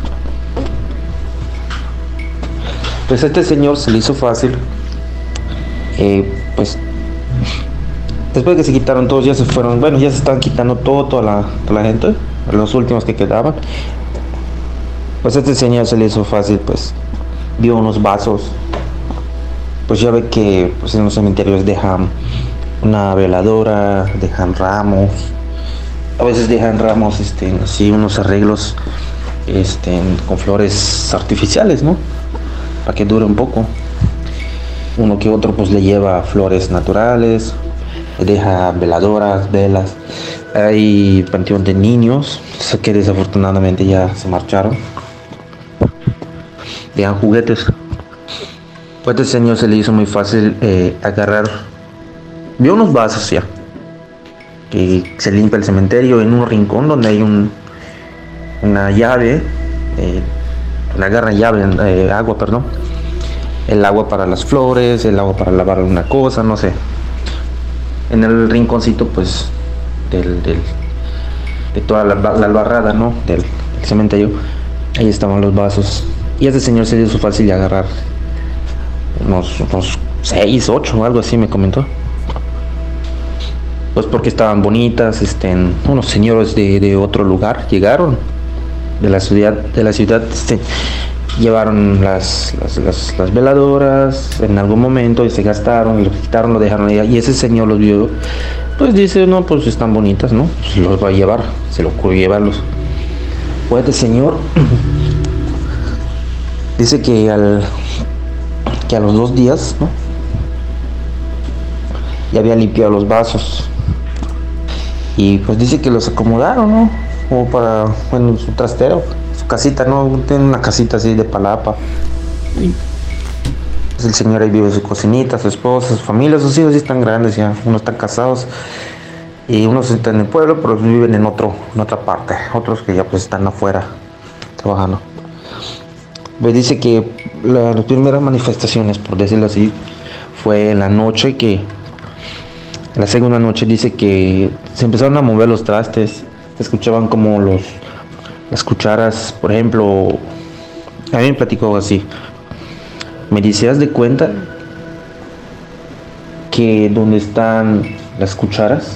Pues a este señor se le hizo fácil, eh, pues después que se quitaron todos, ya se fueron, bueno, ya se están quitando todo, toda la, toda la gente, los últimos que quedaban. Pues a este señor se le hizo fácil, pues vio unos vasos. Pues ya ve que pues en los cementerios dejan una veladora, dejan ramos, a veces dejan ramos, este, así unos arreglos, este, con flores artificiales, ¿no? Para que dure un poco. Uno que otro pues le lleva flores naturales, le deja veladoras, velas. Hay panteón de niños, que desafortunadamente ya se marcharon. Dejan juguetes. Pues a este señor se le hizo muy fácil eh, agarrar, vio unos vasos ya, que se limpia el cementerio en un rincón donde hay un, una llave, eh, una garra llave, eh, agua, perdón, el agua para las flores, el agua para lavar alguna cosa, no sé. En el rinconcito, pues, del, del, de toda la, la albarrada, ¿no? Del, del cementerio, ahí estaban los vasos. Y a este señor se le hizo fácil de agarrar unos, unos seis, ocho, algo así me comentó. Pues porque estaban bonitas, este, unos señores de, de otro lugar llegaron de la ciudad, de la ciudad, este, llevaron las, las, las, las veladoras en algún momento y se gastaron, lo quitaron, lo dejaron ahí, y ese señor los vio, pues dice, no, pues están bonitas, ¿no? Pues los va a llevar, se le ocurrió llevarlos. Pues este señor dice que al que a los dos días, ¿no? Ya había limpiado los vasos y pues dice que los acomodaron, ¿no? Como para, bueno, su trastero, su casita, ¿no? Tiene una casita así de palapa. Y pues el señor ahí vive su cocinita, su esposa, su familia, sus hijos sí están grandes ya, unos están casados y unos están en el pueblo, pero viven en otro, en otra parte, otros que ya pues están afuera trabajando. Pues dice que la, las primeras manifestaciones, por decirlo así, fue en la noche que La segunda noche dice que se empezaron a mover los trastes, se escuchaban como los las cucharas, por ejemplo. A mí me platicó así. Me dice, haz de cuenta que donde están las cucharas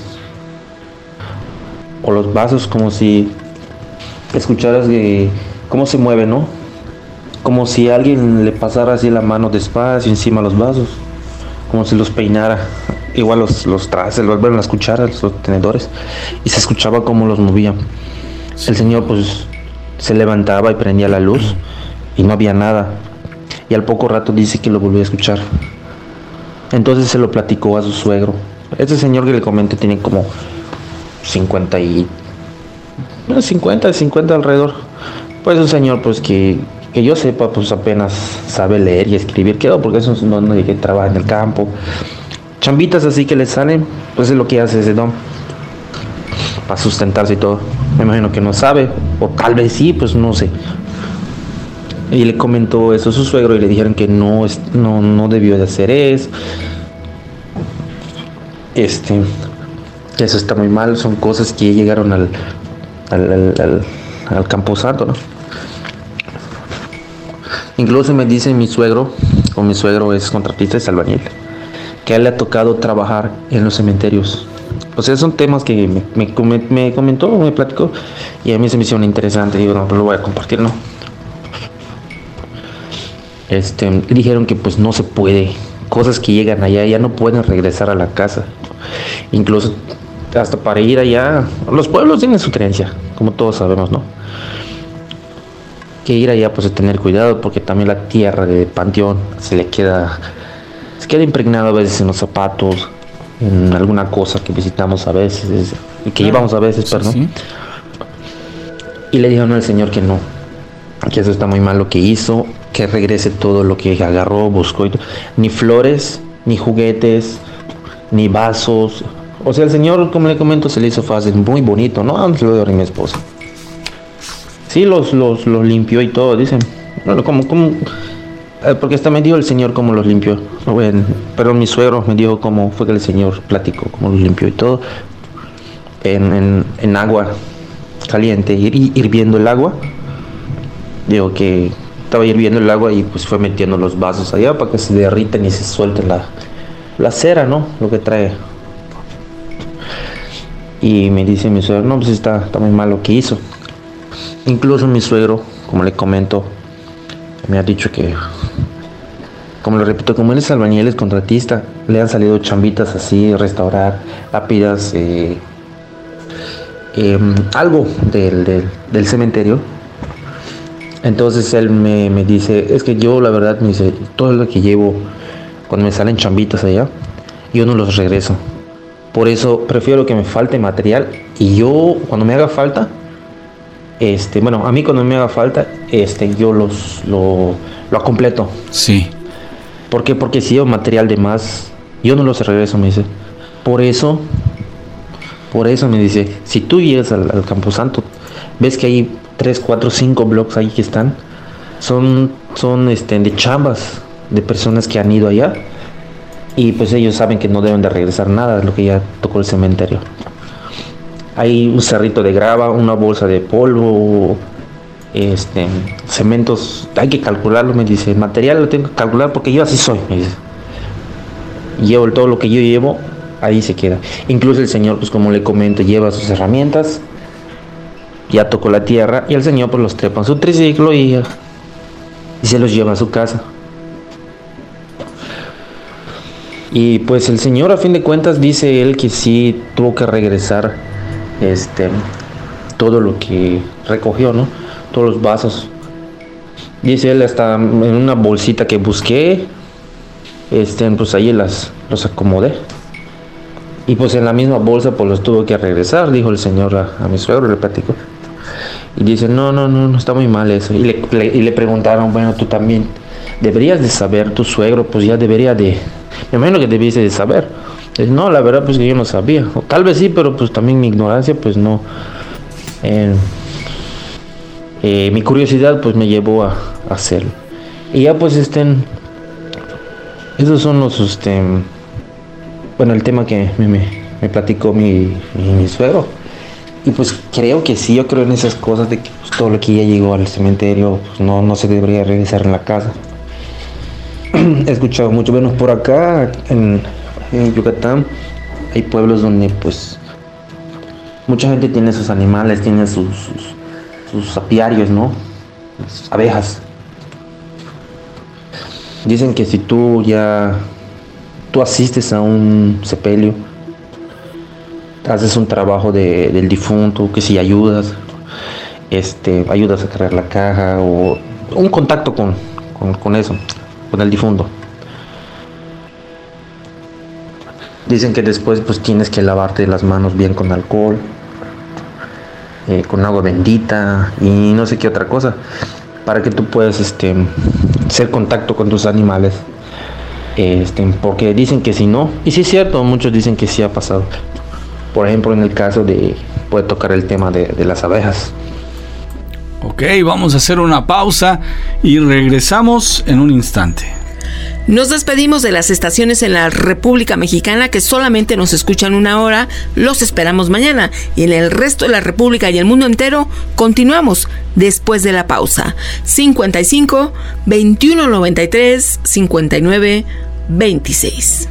o los vasos, como si las cucharas de cómo se mueven, ¿no? Como si alguien le pasara así la mano despacio encima de los vasos, como si los peinara. Igual los, los trastes, los, bueno, las cucharas, los tenedores, y se escuchaba cómo los movían. Sí. El señor pues se levantaba y prendía la luz y no había nada. Y al poco rato dice que lo volvió a escuchar. Entonces se lo platicó a su suegro. Este señor que le comento tiene como cincuenta y... cincuenta, cincuenta alrededor. Pues un señor pues que, que yo sepa pues apenas sabe leer y escribir. Quedó porque es un don que trabaja en el campo. Chambitas así que le salen, pues es lo que hace ese don. Para sustentarse y todo. Me imagino que no sabe. O tal vez sí, pues no sé. Y le comentó eso a su suegro y le dijeron que no, no, no debió de hacer eso. Este, eso está muy mal, son cosas que llegaron al, al, al, al, al Camposanto, ¿no? Incluso me dice mi suegro, o mi suegro es contratista, es albañil, que a él le ha tocado trabajar en los cementerios. O sea, son temas que me, me, me comentó, me platicó, y a mí se me hicieron interesantes. Digo, no, pero lo voy a compartir, ¿no? Este, dijeron que pues no se puede, cosas que llegan allá ya no pueden regresar a la casa. Incluso hasta para ir allá, los pueblos tienen su creencia, como todos sabemos, ¿no? Que ir allá pues es tener cuidado, porque también la tierra de panteón se le queda, se queda impregnada a veces en los zapatos, en alguna cosa que visitamos a veces, que claro, llevamos a veces, sí, perdón. Sí. Y le dijeron al señor que no, que eso está muy mal lo que hizo, que regrese todo lo que agarró, buscó, y ni flores, ni juguetes, ni vasos. O sea, el señor, como le comento, se le hizo fácil, muy bonito, ¿no? Se lo dio a mi esposa. Sí, los, los, los limpió y todo, dicen. Bueno, como, como, porque hasta me dijo el señor cómo los limpió. Bueno, pero mi suegro me dijo cómo fue que el señor platicó, cómo los limpió y todo. En, en, en agua caliente, hir, hirviendo el agua. Digo que estaba hirviendo el agua y pues fue metiendo los vasos allá para que se derriten y se suelte la, la cera, ¿no? Lo que trae. Y me dice mi suegro, no, pues está, está muy mal lo que hizo. Incluso mi suegro, como le comento, me ha dicho que, como le repito, como él es albañil, es contratista, le han salido chambitas así, restaurar lápidas, eh, eh, algo del, del, del cementerio. Entonces él me, me dice, es que yo la verdad, me dice, todo lo que llevo, cuando me salen chambitas allá, yo no los regreso. Por eso prefiero que me falte material y yo, cuando me haga falta, este, bueno, a mí cuando me haga falta, este, yo los, lo, lo completo. Sí. ¿Por qué? Porque si yo material de más, yo no los regreso, me dice. Por eso, por eso me dice, si tú llegas al, al Camposanto, ves que hay tres, cuatro, cinco blogs ahí que están, son, son este, de chambas de personas que han ido allá y pues ellos saben que no deben de regresar nada de lo que ya tocó el cementerio. Hay un cerrito de grava, una bolsa de polvo, este, cementos, hay que calcularlo, me dice, el material lo tengo que calcular porque yo así soy, me dice. Llevo todo lo que yo llevo, ahí se queda. Incluso el señor, pues como le comento, lleva sus herramientas, ya tocó la tierra y el señor pues los trepa en su triciclo y, y se los lleva a su casa. Y pues el señor, a fin de cuentas, dice él que sí tuvo que regresar este todo lo que recogió, ¿no? Todos los vasos. Dice él, hasta en una bolsita que busqué, este, pues ahí las los acomodé. Y pues en la misma bolsa pues los tuvo que regresar, dijo el señor a, a mi suegro, le platicó. Y dice, no, no, no, no está muy mal eso. Y le, le, y le preguntaron, bueno, tú también deberías de saber, tu suegro pues ya debería de, me imagino que debiste de saber. Dice, no, la verdad pues que yo no sabía. O tal vez sí, pero pues también mi ignorancia pues no. Eh, eh, mi curiosidad pues me llevó a, a hacerlo. Y ya pues estén, esos son los, este, bueno, el tema que me, me, me platicó mi, mi, mi suegro. Y pues creo que sí, yo creo en esas cosas de que pues, todo lo que ya llegó al cementerio pues, no, no se debería regresar en la casa. He escuchado mucho, bueno, por acá en, en Yucatán hay pueblos donde pues mucha gente tiene sus animales, tiene sus, sus, sus apiarios, ¿no? Las abejas. Dicen que si tú ya tú asistes a un sepelio, haces un trabajo de, del difunto, que si ayudas, este, ayudas a cargar la caja o un contacto con, con, con eso, con el difunto. Dicen que después pues tienes que lavarte las manos bien con alcohol, eh, con agua bendita y no sé qué otra cosa, para que tú puedas este, hacer contacto con tus animales. Este, porque dicen que si no, y sí es cierto, muchos dicen que sí ha pasado. Por ejemplo, en el caso de, puede tocar el tema de, de las abejas. Ok, vamos a hacer una pausa y regresamos en un instante. Nos despedimos de las estaciones en la República Mexicana que solamente nos escuchan una hora. Los esperamos mañana. Y en el resto de la República y el mundo entero, continuamos después de la pausa. cincuenta y cinco, veintiuno noventa y tres, cincuenta y nueve, veintiséis.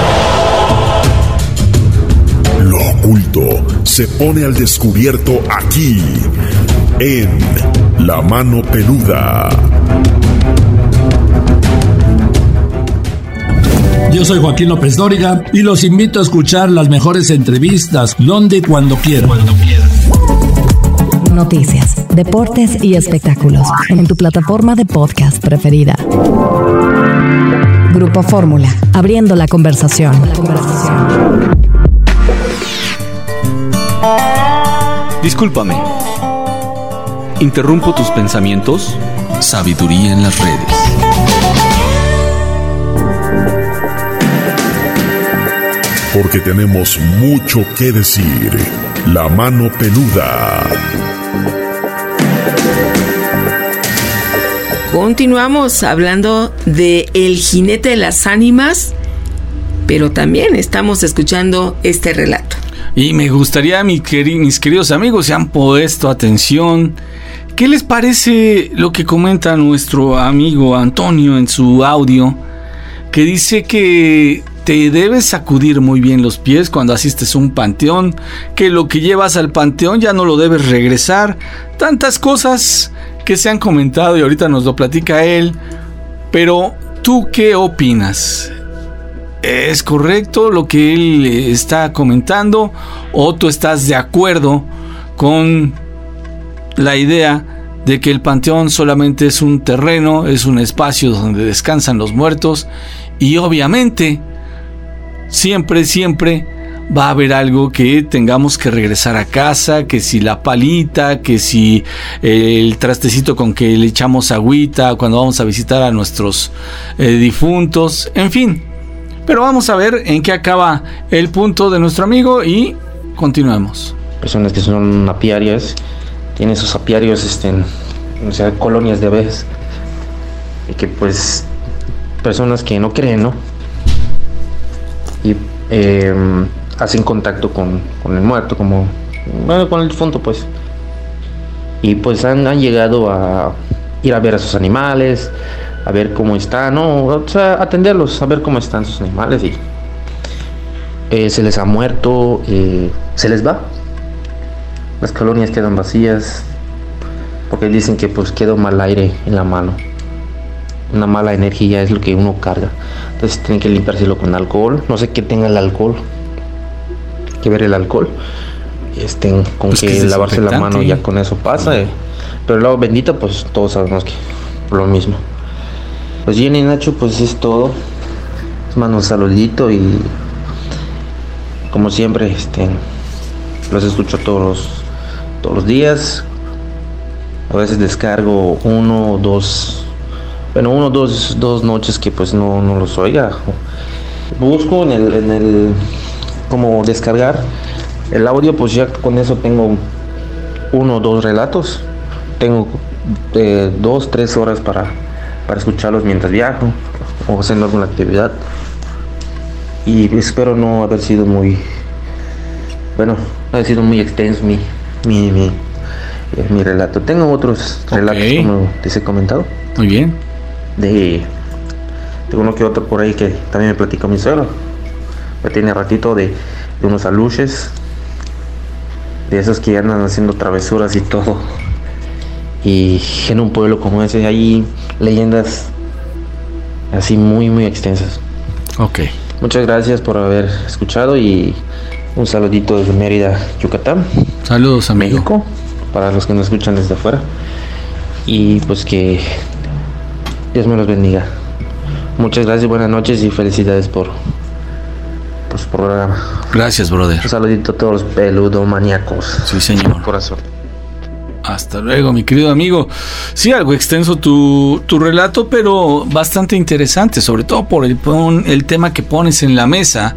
Lo oculto se pone al descubierto aquí, en La Mano Peluda. Yo soy Joaquín López Dóriga y los invito a escuchar las mejores entrevistas donde y cuando quieran. Noticias, deportes y espectáculos en tu plataforma de podcast preferida. Grupo Fórmula, abriendo la conversación. Discúlpame. ¿Interrumpo tus pensamientos? Sabiduría en las redes. Porque tenemos mucho que decir. La Mano Peluda. Continuamos hablando de El Jinete de las Ánimas, pero también estamos escuchando este relato. Y me gustaría, mi queri- mis queridos amigos, si han puesto atención, ¿qué les parece lo que comenta nuestro amigo Antonio en su audio? Que dice que te debes sacudir muy bien los pies cuando asistes a un panteón, que lo que llevas al panteón ya no lo debes regresar. Tantas cosas que se han comentado y ahorita nos lo platica él. Pero, ¿tú qué opinas? ¿Es correcto lo que él está comentando? ¿O tú estás de acuerdo con la idea de que el panteón solamente es un terreno, es un espacio donde descansan los muertos y obviamente siempre, siempre va a haber algo que tengamos que regresar a casa, que si la palita, que si el trastecito con que le echamos agüita cuando vamos a visitar a nuestros eh, difuntos, en fin? Pero vamos a ver en qué acaba el punto de nuestro amigo y continuemos. Personas que son apiarias, tienen sus apiarios, este, o sea, colonias de abejas, y que pues personas que no creen, ¿no? Y eh, hacen contacto con, con el muerto, como, bueno, con el difunto, pues. Y pues han, han llegado a ir a ver a sus animales, a ver cómo están, ¿no? O sea, atenderlos, a ver cómo están sus animales y eh, se les ha muerto, eh, se les va. Las colonias quedan vacías porque dicen que pues queda un mal aire en la mano. Una mala energía es lo que uno carga. Entonces tienen que limpiárselo con alcohol. No sé qué tenga el alcohol. Hay que ver el alcohol. Este, con pues que, que lavarse la mano ya con eso pasa. Eh. Pero el agua bendita pues todos sabemos que lo mismo. Pues Jenny y Nacho pues es todo. Les mando un saludito y como siempre este, los escucho todos los, todos los días. A veces descargo uno o dos, bueno, uno o dos, dos noches que pues no, no los oiga. Busco en el, en el, como descargar el audio, pues ya con eso tengo uno o dos relatos. Tengo eh, dos, tres horas para, para escucharlos mientras viajo o haciendo alguna actividad. y espero no haber sido muy, bueno, no haber sido muy extenso mi, mi, mi, mi relato. Tengo otros relatos, okay, como les he comentado. Muy bien. De, de uno que otro por ahí que también me platicó mi suegro. Ya tiene ratito de, de unos aluches, de esos que andan haciendo travesuras y todo. Y en un pueblo como ese hay leyendas así muy muy extensas. Ok. Muchas gracias por haber escuchado y un saludito desde Mérida, Yucatán. Saludos, amigo. México, para los que nos escuchan desde afuera. Y pues que Dios me los bendiga. Muchas gracias, buenas noches y felicidades por, por su programa. Gracias, brother. Un saludito a todos los peludomaníacos. Sí, señor. Corazón. Hasta luego, mi querido amigo. Sí, algo extenso tu, tu relato, pero bastante interesante, sobre todo por el, el tema que pones en la mesa,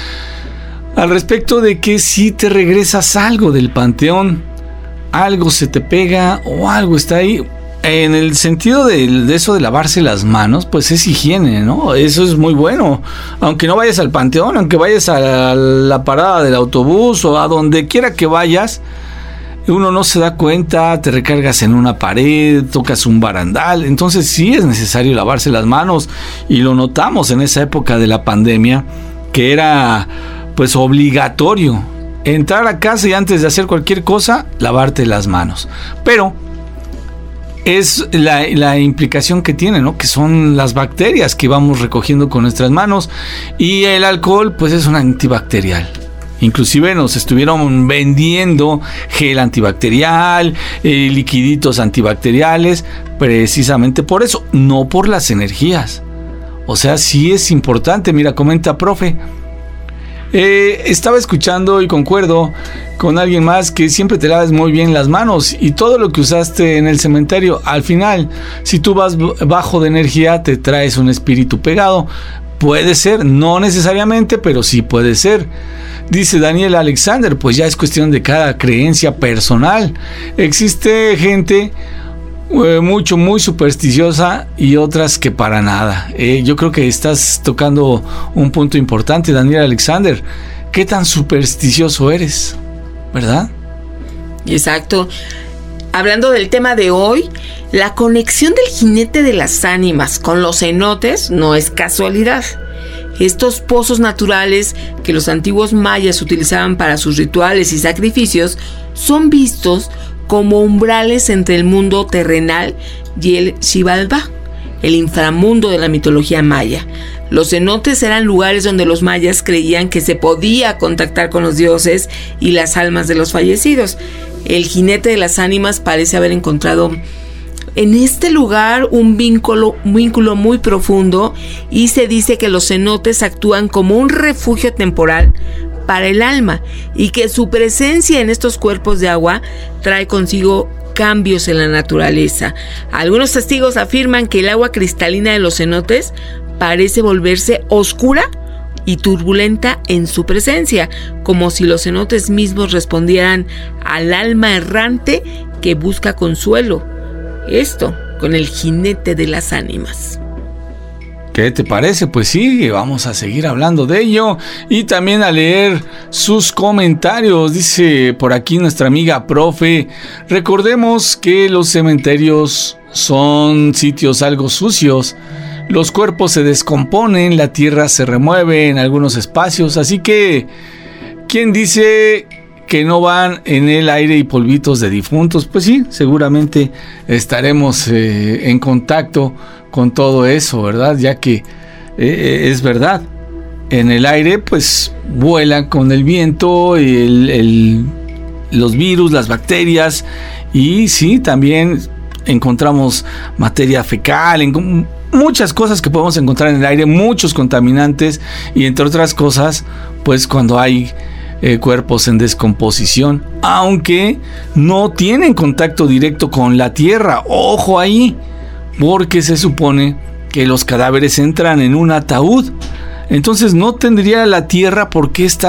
al respecto de que si te regresas algo del panteón, algo se te pega o algo está ahí. En el sentido de, de eso de lavarse las manos, pues es higiene, ¿no? Eso es muy bueno. Aunque no vayas al panteón, aunque vayas a la parada del autobús o a donde quiera que vayas, uno no se da cuenta, te recargas en una pared, tocas un barandal. Entonces sí es necesario lavarse las manos, y lo notamos en esa época de la pandemia, que era pues obligatorio entrar a casa y antes de hacer cualquier cosa, lavarte las manos. Pero es la, la implicación que tiene, ¿no? Que son las bacterias que vamos recogiendo con nuestras manos, y el alcohol pues es un antibacterial. Inclusive nos estuvieron vendiendo gel antibacterial, eh, liquiditos antibacteriales, precisamente por eso, no por las energías. O sea, sí es importante. Mira, comenta profe, eh, estaba escuchando y concuerdo con alguien más que siempre te laves muy bien las manos, y todo lo que usaste en el cementerio, al final, si tú vas bajo de energía, te traes un espíritu pegado. Puede ser, no necesariamente, pero sí puede ser. Dice Daniel Alexander, pues ya es cuestión de cada creencia personal. Existe gente eh, mucho, muy supersticiosa, y otras que para nada. Eh, yo creo que estás tocando un punto importante, Daniel Alexander. ¿Qué tan supersticioso eres? ¿Verdad? Exacto. Hablando del tema de hoy, la conexión del jinete de las ánimas con los cenotes no es casualidad. Estos pozos naturales que los antiguos mayas utilizaban para sus rituales y sacrificios son vistos como umbrales entre el mundo terrenal y el Xibalbá, el inframundo de la mitología maya. Los cenotes eran lugares donde los mayas creían que se podía contactar con los dioses y las almas de los fallecidos. El jinete de las ánimas parece haber encontrado en este lugar un vínculo, un vínculo muy profundo, y se dice que los cenotes actúan como un refugio temporal para el alma, y que su presencia en estos cuerpos de agua trae consigo cambios en la naturaleza. Algunos testigos afirman que el agua cristalina de los cenotes parece volverse oscura y turbulenta en su presencia, como si los cenotes mismos respondieran al alma errante que busca consuelo. Esto con el jinete de las ánimas. ¿Qué te parece? Pues sí, vamos a seguir hablando de ello y también a leer sus comentarios. Dice por aquí nuestra amiga profe, recordemos que los cementerios son sitios algo sucios. Los cuerpos se descomponen, la tierra se remueve en algunos espacios, así que ¿quién dice que no van en el aire y polvitos de difuntos? Pues sí, seguramente estaremos eh, en contacto con todo eso, ¿verdad? Ya que eh, es verdad, en el aire pues vuelan con el viento el, el, los virus, las bacterias, y sí, también encontramos materia fecal, en, muchas cosas que podemos encontrar en el aire, muchos contaminantes, y entre otras cosas, pues cuando hay eh, cuerpos en descomposición, aunque no tienen contacto directo con la tierra, ojo ahí, porque se supone que los cadáveres entran en un ataúd, entonces no tendría la tierra por qué estar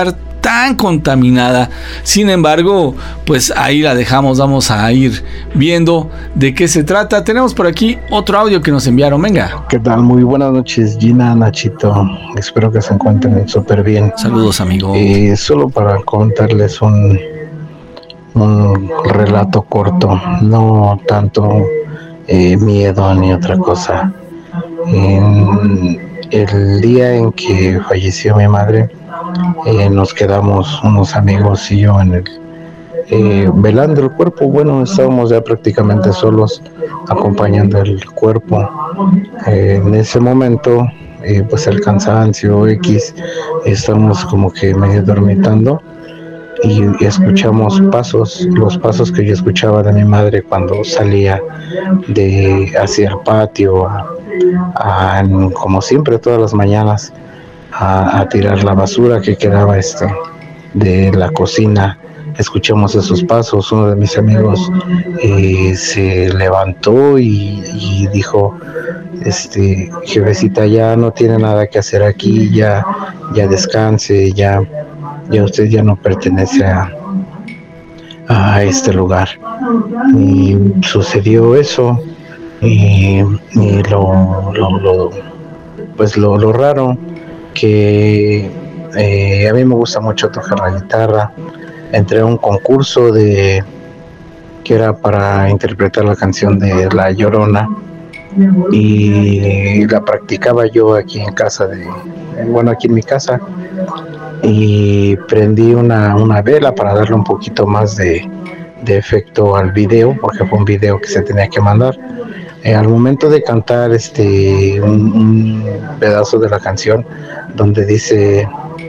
tan contaminada. Sin embargo, pues ahí la dejamos, vamos a ir viendo de qué se trata. Tenemos por aquí otro audio que nos enviaron, venga. ¿Qué tal? Muy buenas noches, Gina, Nachito. Espero que se encuentren súper bien. Saludos, amigo. Eh, solo para contarles un, un relato corto, no tanto eh, miedo ni otra cosa. En el día en que falleció mi madre, eh, nos quedamos unos amigos y yo en el eh, velando el cuerpo. Bueno, estábamos ya prácticamente solos acompañando el cuerpo. Eh, en ese momento, eh, pues el cansancio X, estábamos como que medio dormitando y escuchamos pasos, los pasos que yo escuchaba de mi madre cuando salía de hacia el patio, a, a, como siempre todas las mañanas, a, a tirar la basura que quedaba este de la cocina. Escuchamos esos pasos. Uno de mis amigos eh, se levantó y, y dijo, este, jefecita, ya no tiene nada que hacer aquí, ya, ya descanse, ya, ya usted ya no pertenece a, a este lugar. Y sucedió eso, y, y lo, lo, lo, pues lo, lo raro, que eh, a mí me gusta mucho tocar la guitarra. Entré a un concurso de que era para interpretar la canción de La Llorona y la practicaba yo aquí en casa de bueno aquí en mi casa, y prendí una, una vela para darle un poquito más de, de efecto al video, porque fue un video que se tenía que mandar. Eh, al momento de cantar este un, un pedazo de la canción donde dice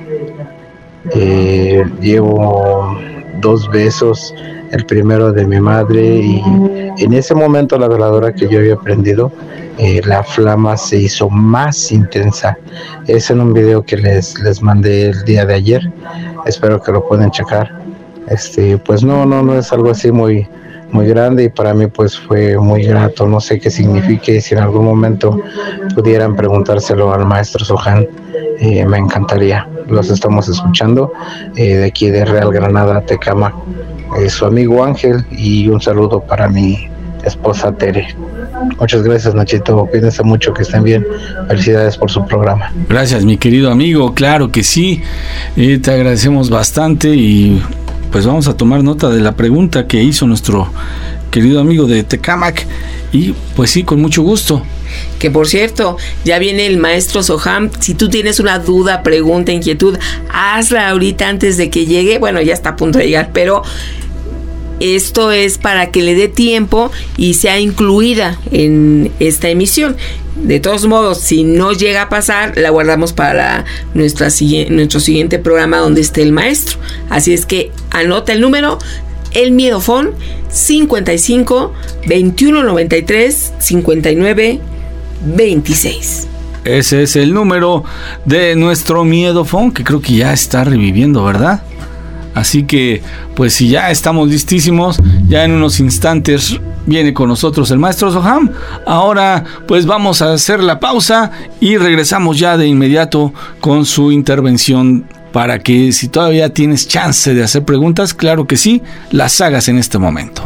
Eh, llevo dos besos, el primero de mi madre, y en ese momento la veladora que yo había prendido, eh, la flama se hizo más intensa. Es en un video que les, les mandé el día de ayer, espero que lo puedan checar. Este, pues no, no, no es algo así muy, muy grande, y para mí pues fue muy grato. No sé qué signifique, si en algún momento pudieran preguntárselo al maestro Sohan, eh, me encantaría. Los estamos escuchando eh, de aquí de Real Granada, Tecámac, eh, su amigo Ángel, y un saludo para mi esposa Tere. Muchas gracias, Nachito, cuídense mucho, que estén bien, felicidades por su programa. Gracias, mi querido amigo, claro que sí, eh, te agradecemos bastante, y pues vamos a tomar nota de la pregunta que hizo nuestro querido amigo de Tecámac, y pues sí, con mucho gusto. Que por cierto, ya viene el maestro Soham. Si tú tienes una duda, pregunta, inquietud, hazla ahorita antes de que llegue. Bueno, ya está a punto de llegar, pero esto es para que le dé tiempo y sea incluida en esta emisión. De todos modos, si no llega a pasar, la guardamos para la, nuestra, nuestro siguiente programa donde esté el maestro. Así es que anota el número, el Miedofón, cincuenta y cinco, veintiuno noventa y tres, cincuenta y nueve veintiséis. Ese es el número de nuestro Miedofón, que creo que ya está reviviendo, ¿verdad? Así que, pues si ya estamos listísimos, ya en unos instantes viene con nosotros el maestro Soham. Ahora, pues vamos a hacer la pausa y regresamos ya de inmediato con su intervención, para que si todavía tienes chance de hacer preguntas, claro que sí, las hagas en este momento.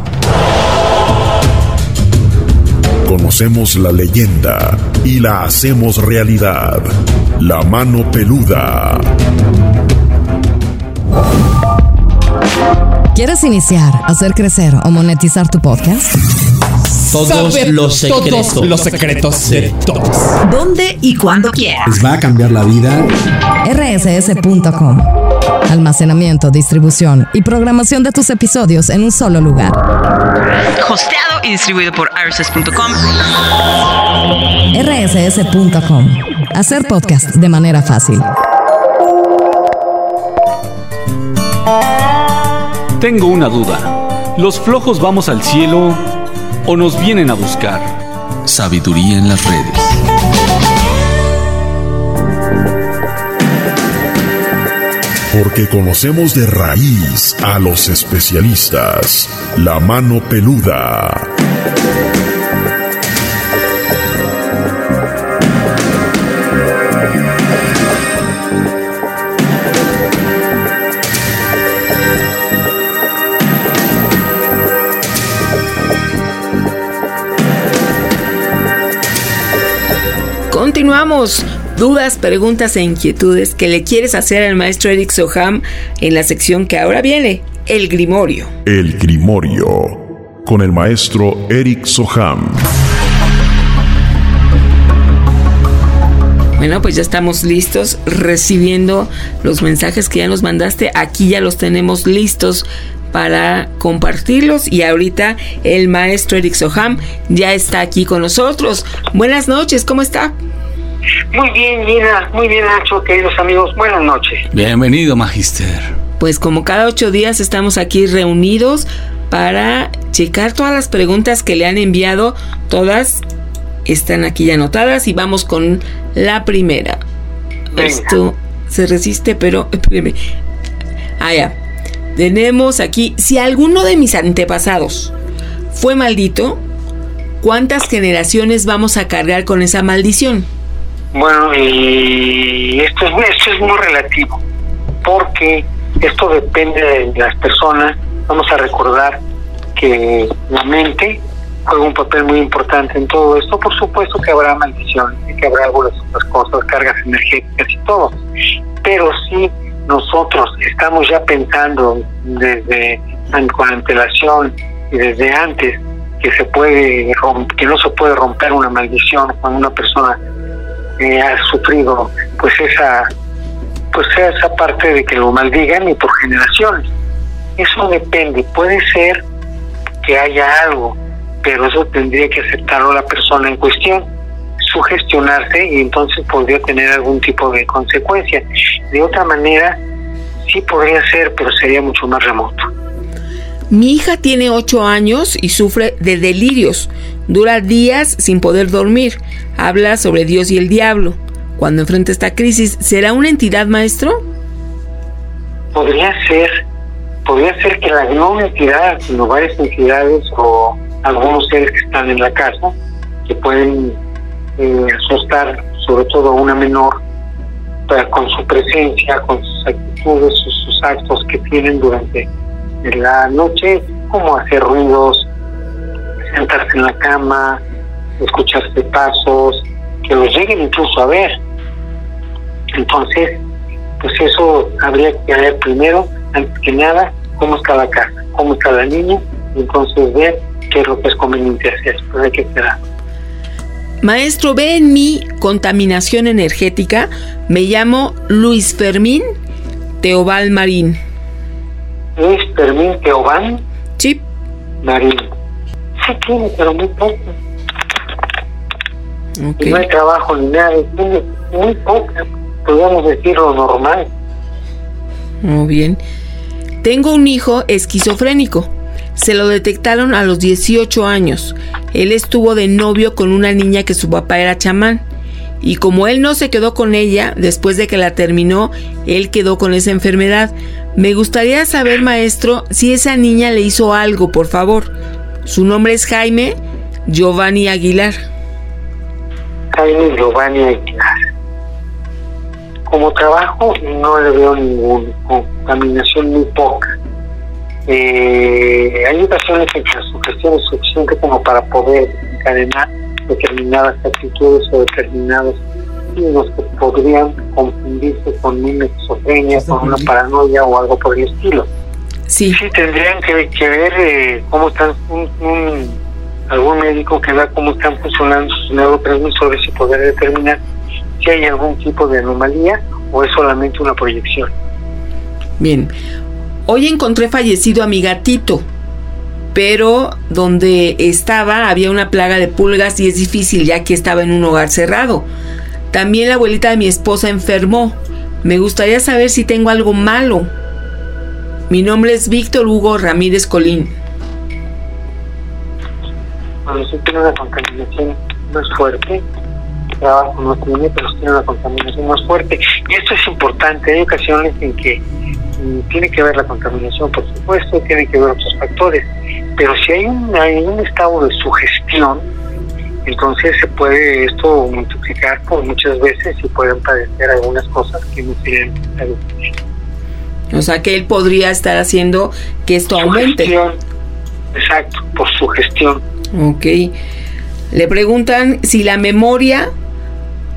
Conocemos la leyenda y la hacemos realidad. La mano peluda. ¿Quieres iniciar, hacer crecer o monetizar tu podcast? Todos Saber los secretos. Todos los secretos de todos. ¿Dónde y cuándo quieras? ¿Les va a cambiar la vida? R S S punto com. Almacenamiento, distribución y programación de tus episodios en un solo lugar. Hosteado y distribuido por R S S punto com. R S S punto com. Hacer podcast de manera fácil. Tengo una duda. ¿Los flojos vamos al cielo o nos vienen a buscar? Sabiduría en las redes. Porque conocemos de raíz a los especialistas. La mano peluda. continuamos. Dudas, preguntas e inquietudes que le quieres hacer al maestro Eric Soham en la sección que ahora viene, el Grimorio. El Grimorio, con el maestro Eric Soham. Bueno, pues ya estamos listos recibiendo los mensajes que ya nos mandaste. Aquí ya los tenemos listos para compartirlos y ahorita el maestro Eric Soham ya está aquí con nosotros. Buenas noches, ¿cómo está? Muy bien, Nina, muy bien, Nacho, queridos amigos, buenas noches. Bienvenido, Magister. Pues como cada ocho días estamos aquí reunidos para checar todas las preguntas que le han enviado. Todas están aquí ya anotadas y vamos con la primera. Venga. Esto se resiste, pero espérame. Ah, ya. Tenemos aquí, si alguno de mis antepasados fue maldito, ¿cuántas generaciones vamos a cargar con esa maldición? Bueno, y esto es, esto es muy relativo, porque esto depende de las personas. Vamos a recordar que la mente juega un papel muy importante en todo esto. Por supuesto que habrá maldiciones, que habrá algunas otras cosas, cargas energéticas y todo, pero si nosotros estamos ya pensando desde con antelación y desde antes que se puede que no se puede romper una maldición cuando una persona eh, ha sufrido pues esa pues esa parte de que lo maldigan y por generaciones. Eso depende, puede ser que haya algo, pero eso tendría que aceptarlo la persona en cuestión, sugestionarse, y entonces podría tener algún tipo de consecuencia. De otra manera, sí podría ser, pero sería mucho más remoto. Mi hija tiene ocho años y sufre de delirios. Dura días sin poder dormir. Habla sobre Dios y el diablo. Cuando enfrenta esta crisis, ¿será una entidad, maestro? Podría ser. Podría ser que la no una entidad, sino varias entidades o algunos seres que están en la casa, que pueden eh, asustar sobre todo a una menor para, con su presencia, con sus actitudes, sus, sus actos que tienen durante la noche, como hacer ruidos, sentarse en la cama, escucharse pasos, que los lleguen incluso a ver. Entonces, pues eso habría que ver primero, antes que nada, cómo está la casa, cómo está la niña, y entonces ver qué es lo que es conveniente hacer. Pues hay que esperar. Maestro, ve en mí contaminación energética. Me llamo Luis Fermín Teobal Marín. Luis Fermín Teobal. Sí. Marín. Sí tiene, pero muy poco. Okay. Y no hay trabajo ni nada, tiene muy poca, podríamos decir lo normal. Muy bien. Tengo un hijo esquizofrénico. Se lo detectaron a los dieciocho años. Él estuvo de novio con una niña que su papá era chamán. Y como él no se quedó con ella, después de que la terminó, él quedó con esa enfermedad. Me gustaría saber, maestro, si esa niña le hizo algo, por favor. Su nombre es Jaime Giovanni Aguilar. Jaime Giovanni Aguilar. Como trabajo no le veo ninguna contaminación, muy poca. Eh, hay ocasiones en que la sugestión es suficiente como para poder encadenar determinadas actitudes o determinados signos que podrían confundirse con una esquizofrenia, con una paranoia o algo por el estilo. Sí, sí tendrían que, que ver eh, cómo están un, un, algún médico que vea cómo están funcionando sus neurotransmisores y poder determinar si hay algún tipo de anomalía o es solamente una proyección. Bien. Hoy encontré fallecido a mi gatito, pero donde estaba había una plaga de pulgas y es difícil ya que estaba en un hogar cerrado. También la abuelita de mi esposa enfermó. Me gustaría saber si tengo algo malo. Mi nombre es Víctor Hugo Ramírez Colín. Bueno, si tiene una contaminación más fuerte, trabajo no tiene, pero si tiene una contaminación más fuerte. Y esto es importante. Hay ocasiones en que tiene que ver la contaminación, por supuesto, tiene que ver otros factores, pero si hay un, hay un estado de sugestión, entonces se puede esto multiplicar por muchas veces y pueden padecer algunas cosas que no tienen. O sea que él podría estar haciendo que esto aumente. Exacto, por sugestión. Ok. Le preguntan si la memoria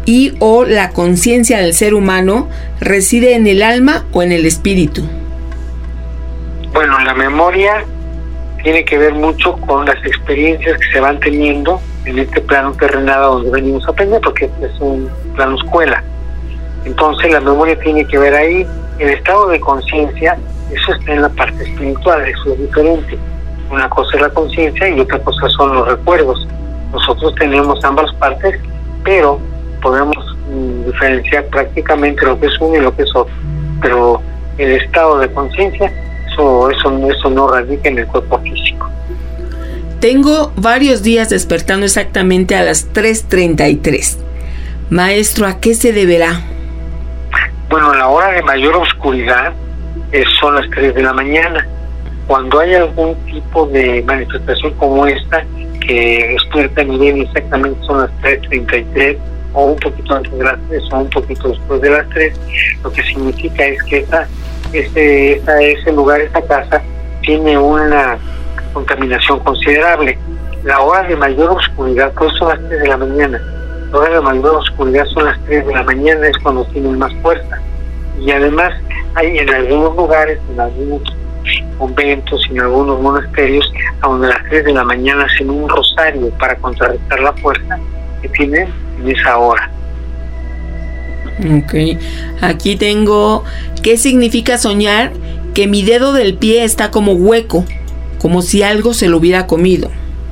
y o la conciencia del ser humano reside en el alma o en el espíritu. Bueno, la memoria tiene que ver mucho con las experiencias que se van teniendo en este plano terrenal donde venimos a aprender, porque es un plano escuela. Entonces la memoria tiene que ver ahí. El estado de conciencia, eso está en la parte espiritual, eso es diferente. Una cosa es la conciencia y otra cosa son los recuerdos. Nosotros tenemos ambas partes, pero podemos mm, diferenciar prácticamente lo que es uno y lo que es otro. Pero el estado de conciencia, eso, eso, eso no radica en el cuerpo físico. Tengo varios días despertando exactamente a las tres treinta y tres. Maestro, ¿a qué se deberá? Bueno, la hora de mayor oscuridad eh, son las tres de la mañana. Cuando hay algún tipo de manifestación como esta, que despierta muy bien, exactamente son las tres treinta y tres, o un poquito antes de las tres, o un poquito después de las tres, lo que significa es que esa, ese, esa, ese lugar, esa casa, tiene una contaminación considerable. La hora de mayor oscuridad, pues son las tres de la mañana. La hora de mayor oscuridad son las tres de la mañana, es cuando tienen más fuerza. Y además hay en algunos lugares, en algunos conventos y en algunos monasterios, a donde a las tres de la mañana hacen un rosario para contrarrestar la fuerza que tienen en esa hora. Ok, aquí tengo, ¿qué significa soñar que mi dedo del pie está como hueco, como si algo se lo hubiera comido?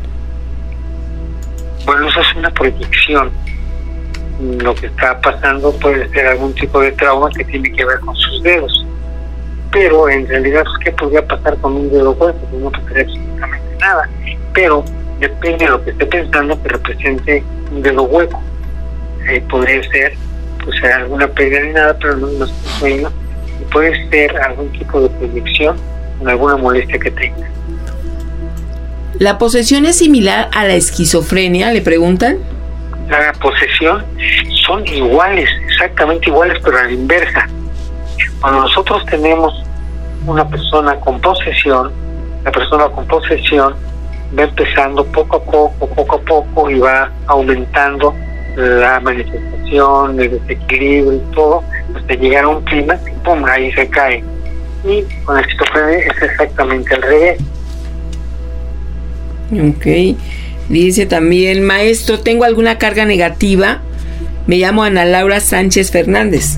Bueno, eso es una proyección. Lo que está pasando puede ser algún tipo de trauma que tiene que ver con sus dedos. Pero en realidad, ¿qué podría pasar con un dedo hueco? Pues no pasaría absolutamente nada. Pero depende de lo que esté pensando que represente un dedo hueco. Eh, podría ser pues alguna pérdida ni nada, pero no, no es un sueño. Y puede ser algún tipo de proyección con alguna molestia que tenga. ¿La posesión es similar a la esquizofrenia? ¿Le preguntan? La posesión son iguales, exactamente iguales, pero a la inversa. Cuando nosotros tenemos una persona con posesión, la persona con posesión va empezando poco a poco, poco a poco, y va aumentando la manifestación, el desequilibrio y todo, hasta llegar a un clima y pum, ahí se cae. Y con la esquizofrenia es exactamente al revés. Ok, dice también, maestro, tengo alguna carga negativa, me llamo Ana Laura Sánchez Fernández.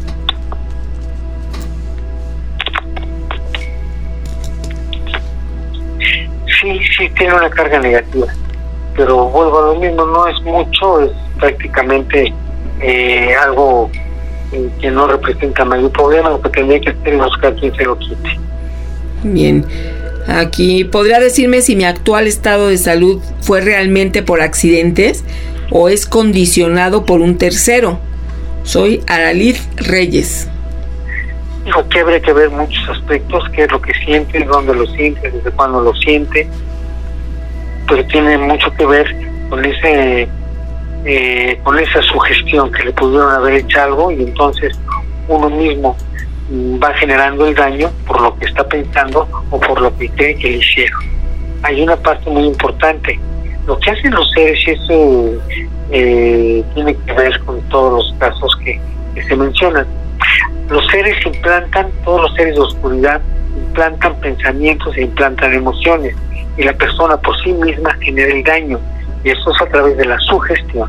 Sí, sí tiene una carga negativa, pero vuelvo a lo mismo, no es mucho, es prácticamente eh, algo eh, que no representa mayor problema. Lo que tendría que hacer es buscar quien se lo quite. Bien. Aquí, ¿podría decirme si mi actual estado de salud fue realmente por accidentes o es condicionado por un tercero? Soy Aralid Reyes. Digo que habría que ver muchos aspectos, qué es lo que siente, dónde lo siente, desde cuándo lo siente, pero tiene mucho que ver con ese eh, con esa sugestión que le pudieron haber hecho algo, y entonces uno mismo va generando el daño por lo que está pensando o por lo que cree que le hicieron. Hay una parte muy importante. Lo que hacen los seres, y eso eh, tiene que ver con todos los casos que, que se mencionan. Los seres implantan, todos los seres de oscuridad, implantan pensamientos e implantan emociones, y la persona por sí misma genera el daño, y eso es a través de la sugestión.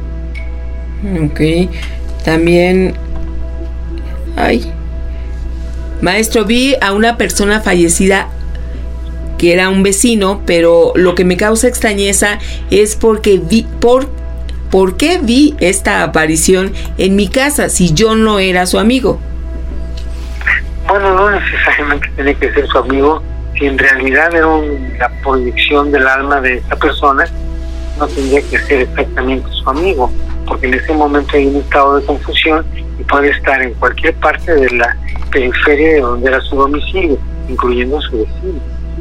Ok, también... Ay... Maestro, vi a una persona fallecida que era un vecino, pero lo que me causa extrañeza es porque vi, por, ¿por qué vi esta aparición en mi casa si yo no era su amigo? Bueno, no necesariamente tiene que ser su amigo. Si en realidad era un, la proyección del alma de esta persona, no tendría que ser exactamente su amigo, porque en ese momento hay un estado de confusión y puede estar en cualquier parte de la periferia de donde era su domicilio, incluyendo su vecino.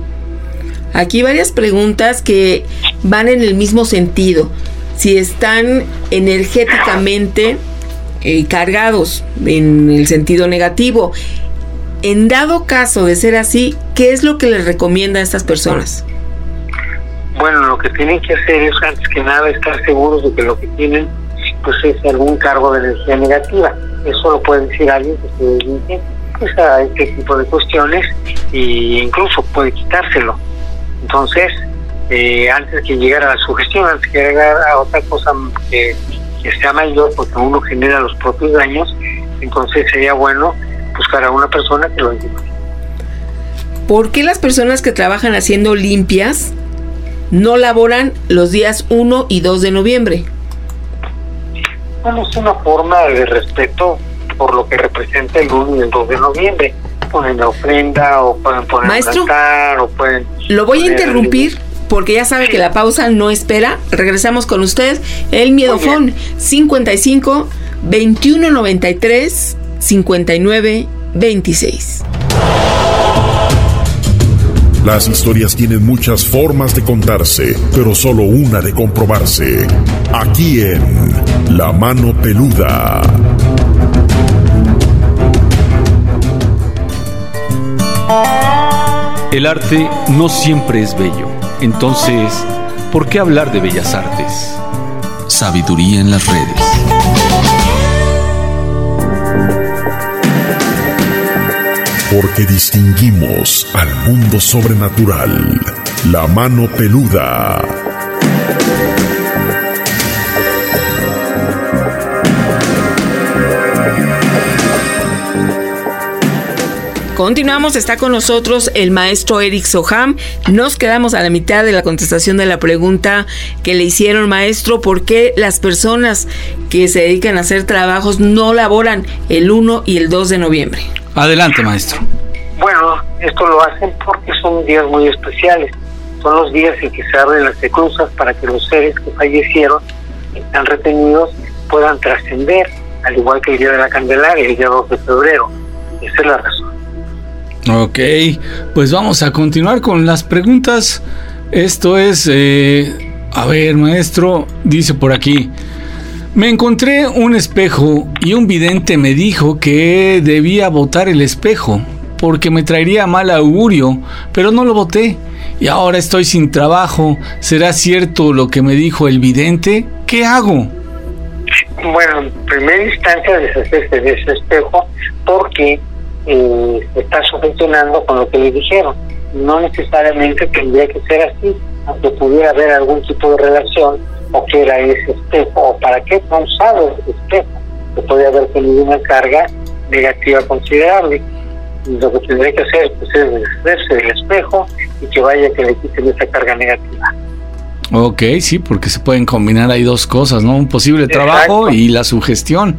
Aquí varias preguntas que van en el mismo sentido. Si están energéticamente eh, cargados en el sentido negativo. En dado caso de ser así, ¿qué es lo que les recomienda a estas personas? Bueno, lo que tienen que hacer es, antes que nada, estar seguros de que lo que tienen pues es algún cargo de energía negativa. Eso lo puede decir alguien que se dedique pues, a este tipo de cuestiones e incluso puede quitárselo. Entonces, eh, antes que llegar a la sugestión, antes que llegar a otra cosa que, que sea mayor, porque uno genera los propios daños, entonces sería bueno buscar a una persona que lo ayude. ¿Por qué las personas que trabajan haciendo limpias no laboran los días uno y dos de noviembre? Bueno, es una forma de respeto por lo que representa el uno y el dos de noviembre. Ponen la ofrenda o pueden poner Maestro, un altar o pueden... Lo voy a interrumpir porque ya sabe sí. que la pausa no espera. Regresamos con usted. El Miedofón cincuenta y cinco, veintiuno noventa y tres, cincuenta y nueve, veintiséis. Las historias tienen muchas formas de contarse, pero solo una de comprobarse. Aquí en La Mano Peluda. El arte no siempre es bello. Entonces, ¿por qué hablar de bellas artes? Sabiduría en las redes. Porque distinguimos al mundo sobrenatural. La Mano Peluda. Continuamos, está con nosotros el maestro Eric Soham. Nos quedamos a la mitad de la contestación de la pregunta que le hicieron, maestro, ¿por qué las personas que se dedican a hacer trabajos no laboran el uno y el dos de noviembre? Adelante, maestro. Bueno, esto lo hacen porque son días muy especiales. Son los días en que se abren las eclusas para que los seres que fallecieron, que están retenidos, puedan trascender, al igual que el día de la Candelaria, el día dos de febrero. Esa es la razón. Ok, pues vamos a continuar con las preguntas. Esto es, eh, a ver, maestro, dice por aquí: me encontré un espejo y un vidente me dijo que debía botar el espejo porque me traería mal augurio, pero no lo boté y ahora estoy sin trabajo. ¿Será cierto lo que me dijo el vidente? ¿Qué hago? Bueno, en primera instancia deshacerse de ese espejo porque eh, está sugestionando con lo que le dijeron. No necesariamente tendría que ser así, aunque pudiera haber algún tipo de relación o que era ese espejo o para qué fue usado ese espejo, que podría haber tenido una carga negativa considerable. Y lo que tendría que hacer pues, es deshacerse del espejo y que vaya que le quiten esa carga negativa. Ok, sí, porque se pueden combinar ahí dos cosas, ¿no? Un posible trabajo Exacto. y la sugestión.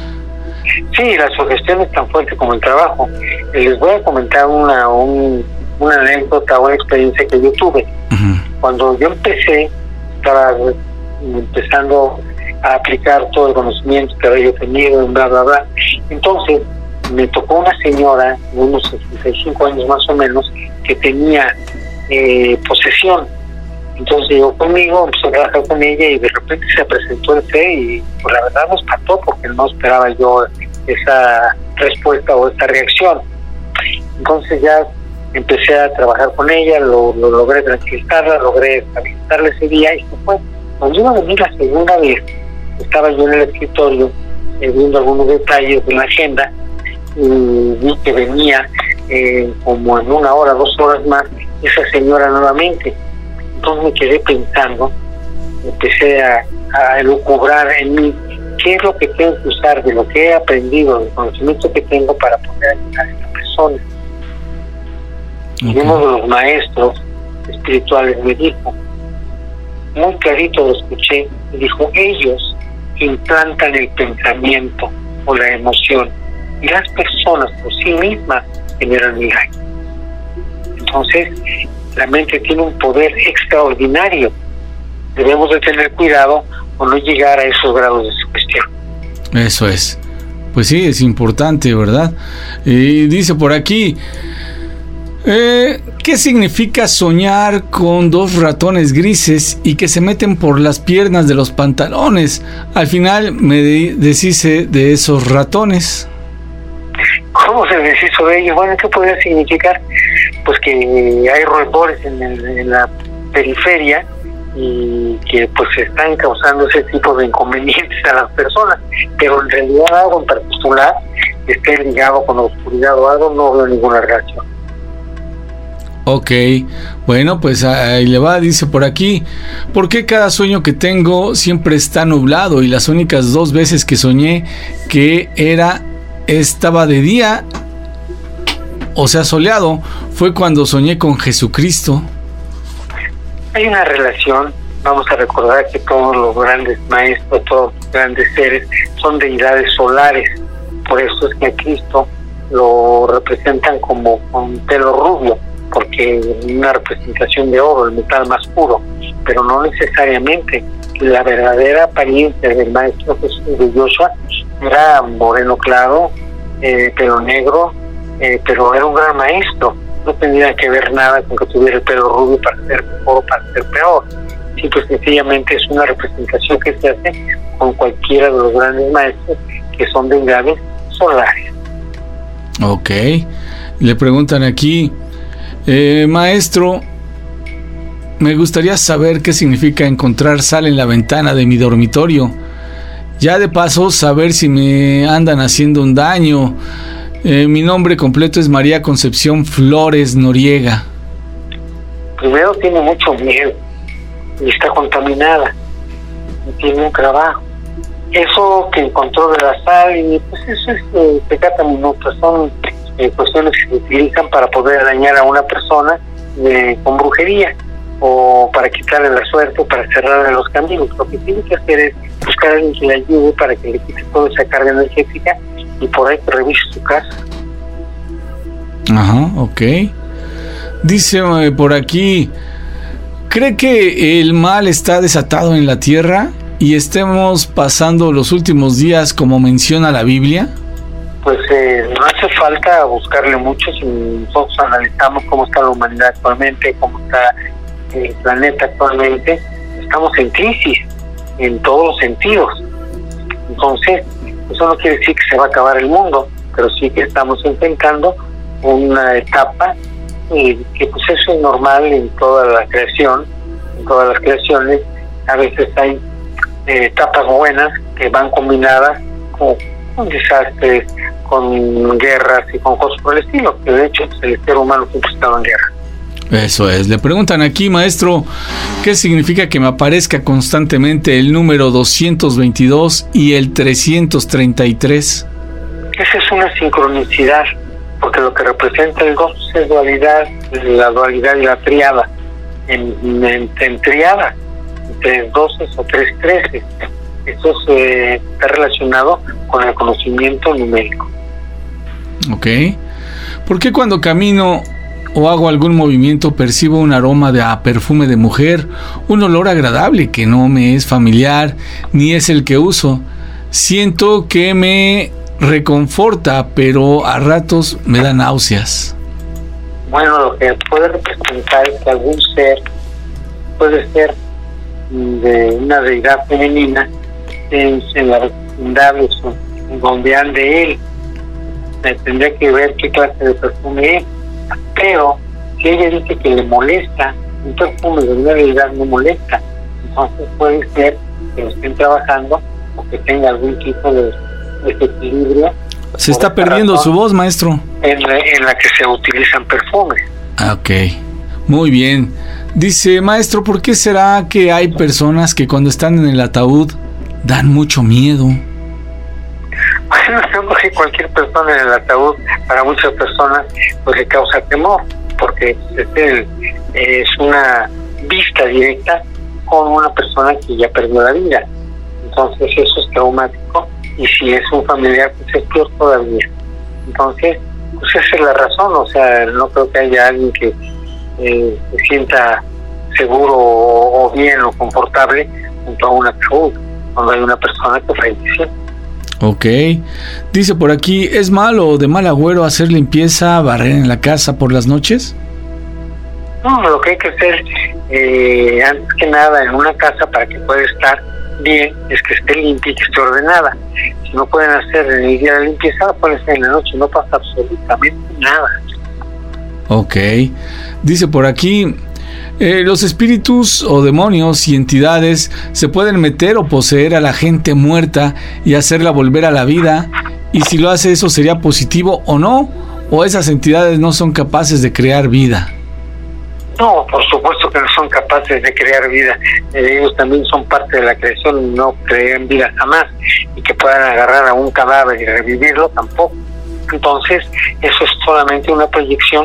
Sí, la sugestión es tan fuerte como el trabajo. Les voy a comentar una, un, una anécdota, una experiencia que yo tuve. Uh-huh. Cuando yo empecé, estaba empezando a aplicar todo el conocimiento que había tenido, bla, bla, bla. Entonces, me tocó una señora de unos sesenta y cinco años más o menos, que tenía eh, posesión. Entonces llegó conmigo, empezó a trabajar con ella y de repente se presentó el fe y pues, la verdad me espantó porque no esperaba yo esa respuesta o esta reacción. Entonces ya empecé a trabajar con ella, lo, lo logré tranquilizarla, logré estabilizarla ese día y se fue. Cuando iba a venir la segunda vez, estaba yo en el escritorio eh, viendo algunos detalles de la agenda y vi que venía eh, como en una hora, dos horas más, esa señora nuevamente. Entonces me quedé pensando, empecé a, a elucubrar en mí qué es lo que tengo que usar de lo que he aprendido, del conocimiento que tengo para poder ayudar a esta persona. Okay. Y uno de los maestros espirituales me dijo, muy clarito lo escuché, me dijo, ellos implantan el pensamiento o la emoción y las personas por sí mismas generan el daño. Entonces, la mente tiene un poder extraordinario. Debemos de tener cuidado o no llegar a esos grados de sugestión. Eso es. Pues sí, es importante, ¿verdad? Y dice por aquí, eh, ¿qué significa soñar con dos ratones grises y que se meten por las piernas de los pantalones? Al final me de- deshice de esos ratones. ¿Cómo se deshizo de ellos? Bueno, ¿qué podría significar? Pues que hay roedores en, el, en la periferia y que pues están causando ese tipo de inconvenientes a las personas, pero en realidad algo en particular esté ligado con la oscuridad o algo, no veo ninguna relación. Ok, bueno, pues ahí le va, dice por aquí, ¿por qué cada sueño que tengo siempre está nublado y las únicas dos veces que soñé que era estaba de día, o sea soleado, fue cuando soñé con Jesucristo? Hay una relación. Vamos a recordar que todos los grandes maestros, todos los grandes seres son deidades solares, por eso es que a Cristo lo representan como con pelo rubio, porque es una representación de oro, el metal más puro, pero no necesariamente. La verdadera apariencia del maestro Jesús de Joshua era moreno claro, eh, pelo negro, eh, pero era un gran maestro. No tendría que ver nada con que tuviera el pelo rubio para ser mejor o para ser peor. Simple y sencillamente es una representación que se hace con cualquiera de los grandes maestros que son deidades solares. Ok. Le preguntan aquí, eh, maestro, me gustaría saber qué significa encontrar sal en la ventana de mi dormitorio. Ya de paso, saber si me andan haciendo un daño. Eh, mi nombre completo es María Concepción Flores Noriega. Primero, tiene mucho miedo y está contaminada y tiene un trabajo. Eso que encontró de la sal, y pues eso es eh, pecata minuta, son eh, cuestiones que se utilizan para poder dañar a una persona eh, con brujería o para quitarle la suerte o para cerrarle los caminos. Lo que tiene que hacer es buscar a alguien que le ayude para que le quite toda esa carga energética y por ahí que revise su casa. Ajá, ok. Dice eh, por aquí, ¿cree que el mal está desatado en la tierra y estemos pasando los últimos días como menciona la Biblia? Pues eh, no hace falta buscarle mucho si nosotros analizamos cómo está la humanidad actualmente, cómo está el planeta actualmente. Estamos en crisis en todos los sentidos. Entonces, eso no quiere decir que se va a acabar el mundo, pero sí que estamos enfrentando una etapa eh, que pues eso es normal en toda la creación, en todas las creaciones. A veces hay eh, etapas buenas que van combinadas con, con desastres, con guerras y con cosas por el estilo, que de hecho pues, el ser humano siempre estaba en guerra. Eso es. Le preguntan aquí, maestro, ¿qué significa que me aparezca constantemente el número doscientos veintidós y el trescientos treinta y tres? Esa es una sincronicidad, porque lo que representa el dos es dualidad, la dualidad y la triada. En, en, en triada, tres doce o tres trece. Eso se, está relacionado con el conocimiento numérico. Ok. ¿Por qué cuando camino o hago algún movimiento percibo un aroma de a perfume de mujer, un olor agradable que no me es familiar ni es el que uso? Siento que me reconforta, pero a ratos me da náuseas. Bueno, lo que puede representar es que algún ser, puede ser de una deidad femenina, en, en la vecindad donde ande él. Tendría que ver qué clase de perfume es. Pero si ella dice que le molesta, un perfume de una deidad no molesta, entonces puede ser que lo estén trabajando o que tenga algún tipo de desequilibrio. Se está perdiendo su voz, maestro. En la, en la que se utilizan perfumes. Ok, muy bien. Dice, maestro, ¿por qué será que hay personas que cuando están en el ataúd dan mucho miedo? Bueno, yo creo que cualquier persona en el ataúd, para muchas personas, pues le causa temor, porque es, el, es una vista directa con una persona que ya perdió la vida. Entonces eso es traumático, y si es un familiar, pues es peor todavía. Entonces, pues esa es la razón, o sea, no creo que haya alguien que eh, se sienta seguro o, o bien o confortable junto a un ataúd, cuando hay una persona que falleció. Ok. Dice por aquí, ¿es malo o de mal agüero hacer limpieza, barrer en la casa por las noches? No, lo que hay que hacer, eh, antes que nada, en una casa para que pueda estar bien, es que esté limpia y que esté ordenada. Si no pueden hacer en el día de limpieza, lo pueden hacer en la noche, no pasa absolutamente nada. Ok. Dice por aquí, Eh, los espíritus o demonios y entidades se pueden meter o poseer a la gente muerta y hacerla volver a la vida, y si lo hace, eso sería positivo o no, o esas entidades no son capaces de crear vida. No, por supuesto que no son capaces de crear vida. Eh, ellos también son parte de la creación y no crean vida jamás, y que puedan agarrar a un cadáver y revivirlo tampoco. Entonces, eso es solamente una proyección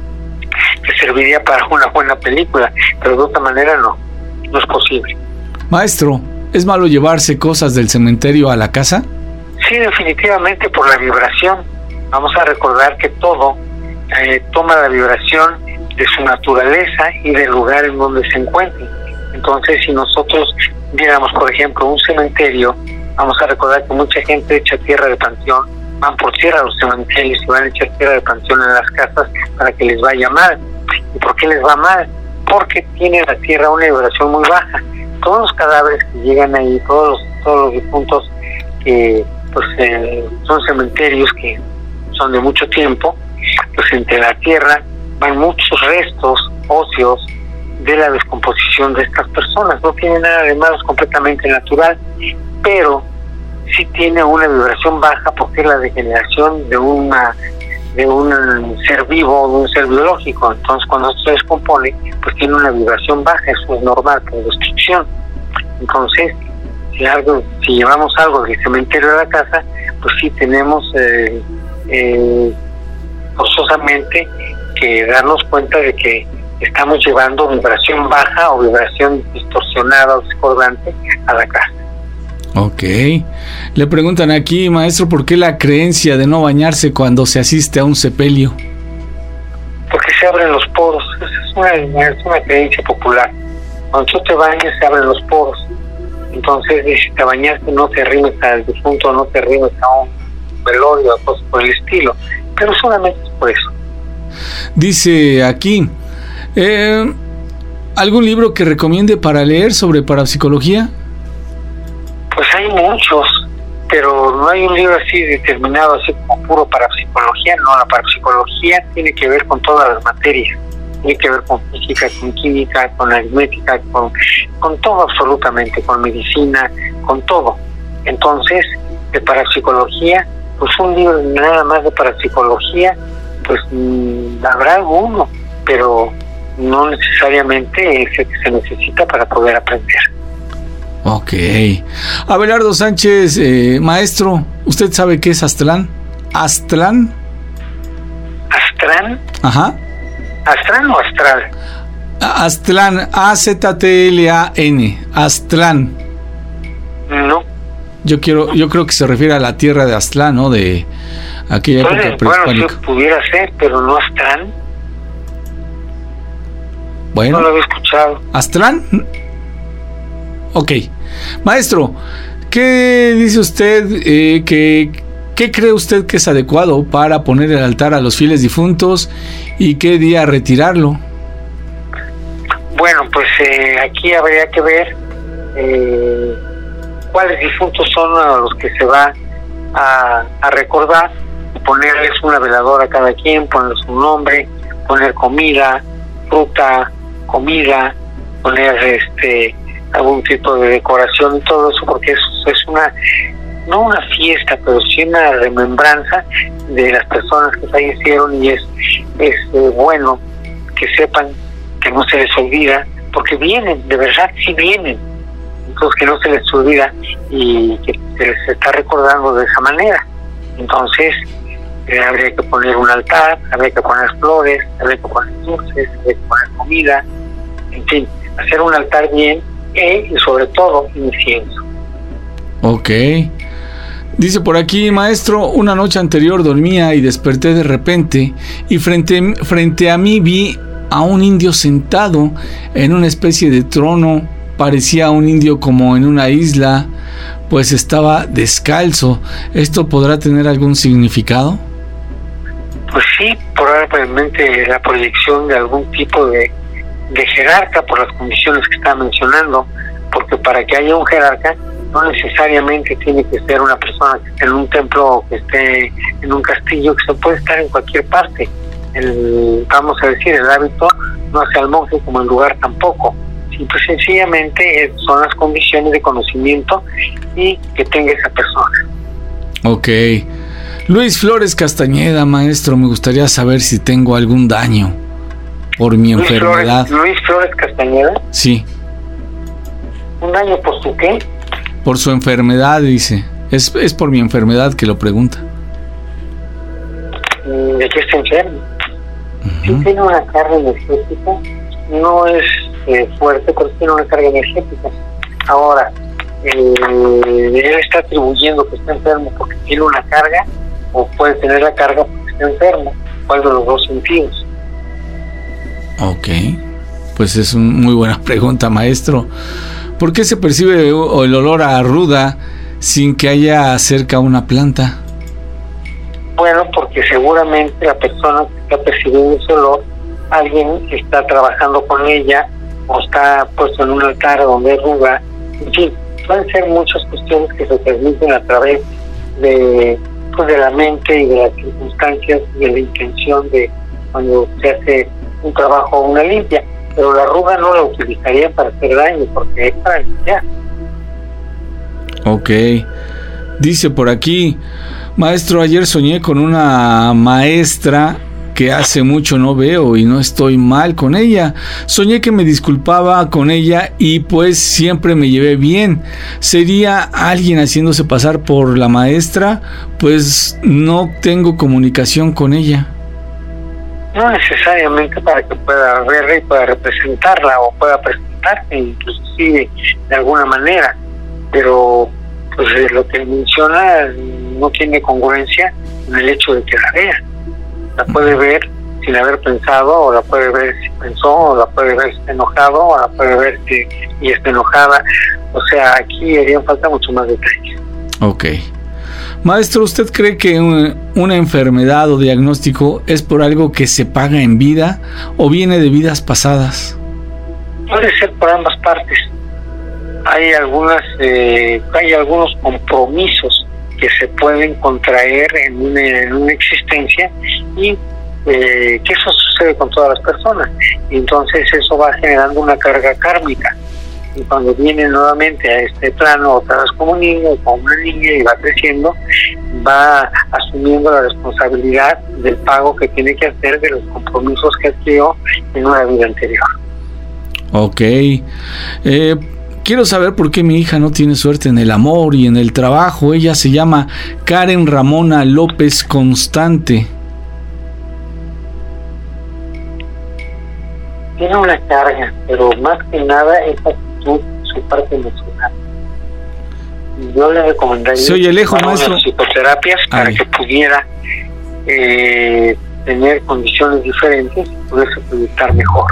que serviría para una buena película, pero de otra manera no, no es posible. Maestro, ¿es malo llevarse cosas del cementerio a la casa? Sí, definitivamente, por la vibración. Vamos a recordar que todo eh, toma la vibración de su naturaleza y del lugar en donde se encuentre. Entonces, si nosotros viéramos, por ejemplo, un cementerio, vamos a recordar que mucha gente echa tierra de panteón, van por tierra a los cementerios y van a echar tierra de panteón en las casas para que les vaya mal. ¿Y por qué les va mal? Porque tiene la tierra una vibración muy baja. Todos los cadáveres que llegan ahí, todos los, todos los difuntos que pues eh, son cementerios que son de mucho tiempo, pues entre la tierra van muchos restos óseos de la descomposición de estas personas. No tiene nada de malo, es completamente natural, pero sí tiene una vibración baja porque es la degeneración de una de un ser vivo, de un ser biológico. Entonces, cuando esto se descompone, pues tiene una vibración baja. Eso es normal por destrucción. Entonces, si algo, si llevamos algo del cementerio a la casa, pues sí tenemos eh, eh, forzosamente que darnos cuenta de que estamos llevando vibración baja o vibración distorsionada o discordante a la casa. Ok. Le preguntan aquí, maestro, ¿por qué la creencia de no bañarse cuando se asiste a un sepelio? Porque se abren los poros. Esa es una, es una creencia popular. Cuando tú te bañas, se abren los poros. Entonces, si te bañaste, no te arrimes al difunto, no te arrimes a un velorio o cosas por el estilo. Pero solamente es por eso. Dice aquí, eh, ¿algún libro que recomiende para leer sobre parapsicología? Pues hay muchos, pero no hay un libro así determinado, así como puro parapsicología. No, la parapsicología tiene que ver con todas las materias, tiene que ver con física, con química, con aritmética, con, con todo absolutamente, con medicina, con todo. Entonces, de parapsicología, pues un libro nada más de parapsicología, pues mmm, habrá alguno, pero no necesariamente es el que se necesita para poder aprender. Ok. Abelardo Sánchez, eh, maestro, ¿usted sabe qué es Aztlán? ¿Aztlán? ¿Aztlán? Ajá. ¿Aztlán o astral? Aztlán, A Z T L A N, Aztlán. No. Yo quiero, yo creo que se refiere a la tierra de Aztlán, ¿no? De aquella época prehispánica. Bueno, sí pudiera ser, pero no Aztlán. Bueno. No lo había escuchado. ¿Aztlán? Ok. Maestro, ¿qué dice usted, eh, que, qué cree usted que es adecuado para poner el altar a los fieles difuntos y qué día retirarlo? Bueno, pues eh, aquí habría que ver eh, cuáles difuntos son a los que se va a, a recordar, ponerles una veladora a cada quien, ponerles un nombre, poner comida, fruta, comida, poner este algún tipo de decoración y todo eso, porque es, es una, no una fiesta, pero sí una remembranza de las personas que fallecieron, y es, es eh, bueno que sepan que no se les olvida, porque vienen, de verdad sí vienen, entonces que no se les olvida y que se les está recordando de esa manera. Entonces eh, habría que poner un altar, habría que poner flores, habría que poner dulces, habría que poner comida, en fin, hacer un altar bien, e, y sobre todo incienso. Ok. Dice por aquí, maestro, una noche anterior dormía y desperté de repente y frente, frente a mí vi a un indio sentado en una especie de trono. Parecía un indio como en una isla, pues estaba descalzo. ¿Esto podrá tener algún significado? Pues sí, probablemente la proyección de algún tipo de, de jerarca por las condiciones que está mencionando, porque para que haya un jerarca no necesariamente tiene que ser una persona que esté en un templo o que esté en un castillo, que se puede estar en cualquier parte. el, vamos a decir, el hábito no hace al monje como el lugar tampoco. Simple y sencillamente son las condiciones de conocimiento y que tenga esa persona. Ok. Luis Flores Castañeda, maestro, me gustaría saber si tengo algún daño por mi Luis enfermedad. Flores, Luis Flores Castañeda. Sí. ¿Un daño por su qué? Por su enfermedad, dice. Es, es por mi enfermedad que lo pregunta. ¿De qué está enfermo? Uh-huh. Si tiene una carga energética, no es eh, fuerte, pero tiene una carga energética. Ahora, eh, él está atribuyendo que está enfermo porque tiene una carga, o puede tener la carga porque está enfermo. ¿Cuál de los dos sentidos? Ok, pues es una muy buena pregunta, maestro. ¿Por qué se percibe el olor a ruda sin que haya cerca una planta? Bueno, porque seguramente la persona que está percibiendo ese olor, alguien está trabajando con ella o está puesto en un altar donde hay ruda. En fin, pueden ser muchas cuestiones que se transmiten a través de, pues, de la mente y de las circunstancias y de la intención de cuando se hace un trabajo o una limpia. Pero la arruga no la utilizaría para hacer daño, porque es para limpiar. Ok. Dice por aquí, maestro, ayer soñé con una maestra que hace mucho no veo y no estoy mal con ella. Soñé que me disculpaba con ella y pues siempre me llevé bien. ¿Sería alguien haciéndose pasar por la maestra? Pues no tengo comunicación con ella. No necesariamente para que pueda verla y pueda representarla o pueda presentarse, inclusive de alguna manera, pero pues lo que menciona no tiene congruencia en el hecho de que la vea. La puede ver sin haber pensado, o la puede ver si pensó, o la puede ver si está enojado, o la puede ver si y está enojada. O sea, aquí harían falta mucho más detalles. Ok. Maestro, ¿usted cree que una enfermedad o diagnóstico es por algo que se paga en vida o viene de vidas pasadas? Puede ser por ambas partes. Hay algunas, eh, hay algunos compromisos que se pueden contraer en una, en una existencia y eh, que eso sucede con todas las personas. Y entonces eso va generando una carga kármica. Y cuando viene nuevamente a este plano, otra vez como un niño o como una niña y va creciendo, va asumiendo la responsabilidad del pago que tiene que hacer de los compromisos que adquirió en una vida anterior. Ok. Eh, quiero saber por qué mi hija no tiene suerte en el amor y en el trabajo. Ella se llama Karen Ramona López Constante. Tiene una carga, pero más que nada es actitud, su parte emocional. Yo le recomendaría Se oye lejos, maestro. psicoterapias para Ay. que pudiera eh, tener condiciones diferentes y poderse proyectar mejor.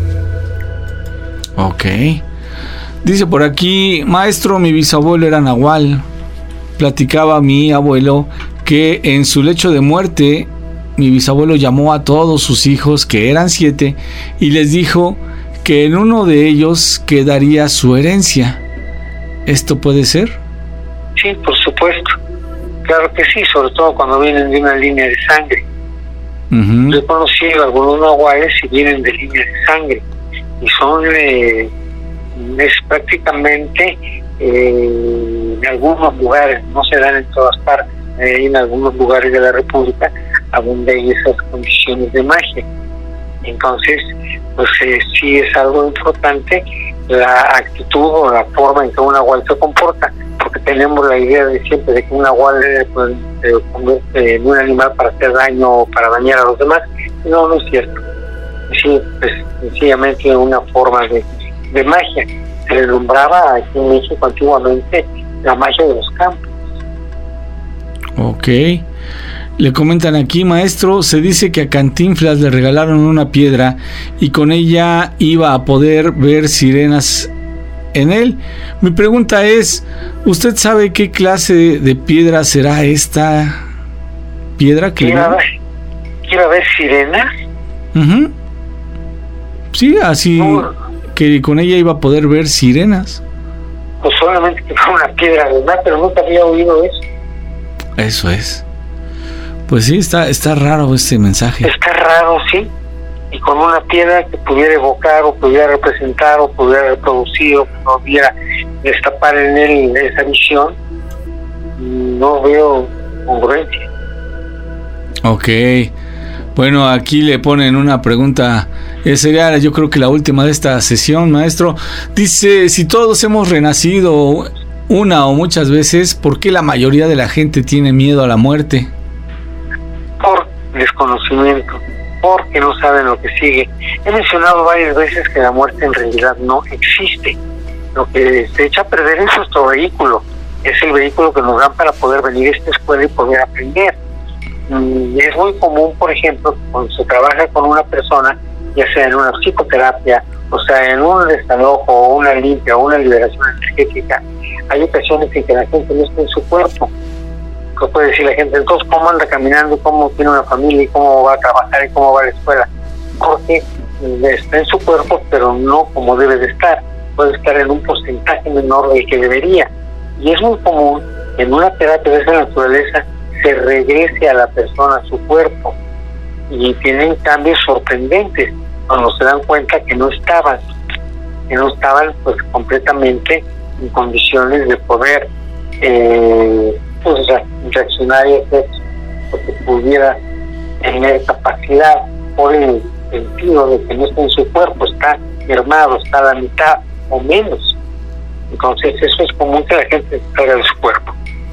Ok. Dice por aquí, maestro, mi bisabuelo era nahual. Platicaba mi abuelo que en su lecho de muerte mi bisabuelo llamó a todos sus hijos, que eran siete, y les dijo que en uno de ellos quedaría su herencia. ¿Esto puede ser? Sí, por supuesto. Claro que sí, sobre todo cuando vienen de una línea de sangre. Uh-huh. Yo he conocido algunos nahuales y vienen de línea de sangre. Y son, eh, es prácticamente eh, en algunos lugares, no se dan en todas partes, eh, en algunos lugares de la República abundan esas condiciones de magia. Entonces, pues eh, sí es algo importante la actitud o la forma en que un nahual se comporta, porque tenemos la idea de siempre de que un nahual pues, se convierte en un animal para hacer daño o para dañar a los demás. No, no es cierto. Sí, pues sencillamente una forma de, de magia. Se le nombraba aquí en México antiguamente la magia de los campos. Ok. Le comentan aquí, maestro, se dice que a Cantinflas le regalaron una piedra y con ella iba a poder ver sirenas en él. Mi pregunta es, ¿usted sabe qué clase de piedra será esta piedra que ¿Quiere ver, ¿quiere ver sirenas? Uh-huh. Sí, así no. Que con ella iba a poder ver sirenas. Pues solamente que fue una piedra de mar, pero nunca había oído eso. Eso es. Pues sí, está, está raro este mensaje. Está raro, sí. Y con una piedra que pudiera evocar o pudiera representar o pudiera reproducir o pudiera destapar en él esa visión, no veo congruencia. Ok. Bueno, aquí le ponen una pregunta. Eh, sería yo creo que la última de esta sesión, maestro. Dice, si todos hemos renacido una o muchas veces, ¿por qué la mayoría de la gente tiene miedo a la muerte? Por desconocimiento, porque no saben lo que sigue. He mencionado varias veces que la muerte en realidad no existe. Lo que se echa a perder es nuestro vehículo. Es el vehículo que nos dan para poder venir a esta escuela y poder aprender. Y es muy común, por ejemplo, cuando se trabaja con una persona, ya sea en una psicoterapia, o sea, en un desalojo, o una limpia, o una liberación energética, hay ocasiones en que la gente no está en su cuerpo. ¿Qué puede decir la gente? Entonces, ¿cómo anda caminando? ¿Cómo tiene una familia? ¿Y cómo va a trabajar? ¿Y cómo va a la escuela? Porque está en su cuerpo, pero no como debe de estar. Puede estar en un porcentaje menor del que debería. Y es muy común en una terapia de esa naturaleza se regrese a la persona a su cuerpo. Y tienen cambios sorprendentes cuando se dan cuenta que no estaban, que no estaban pues completamente en condiciones de poder eh, pues reaccionar y hacer lo que pudiera tener capacidad por el sentido de que no está en su cuerpo, está mermado, está a la mitad o menos. Entonces eso es común que la gente salga de su cuerpo.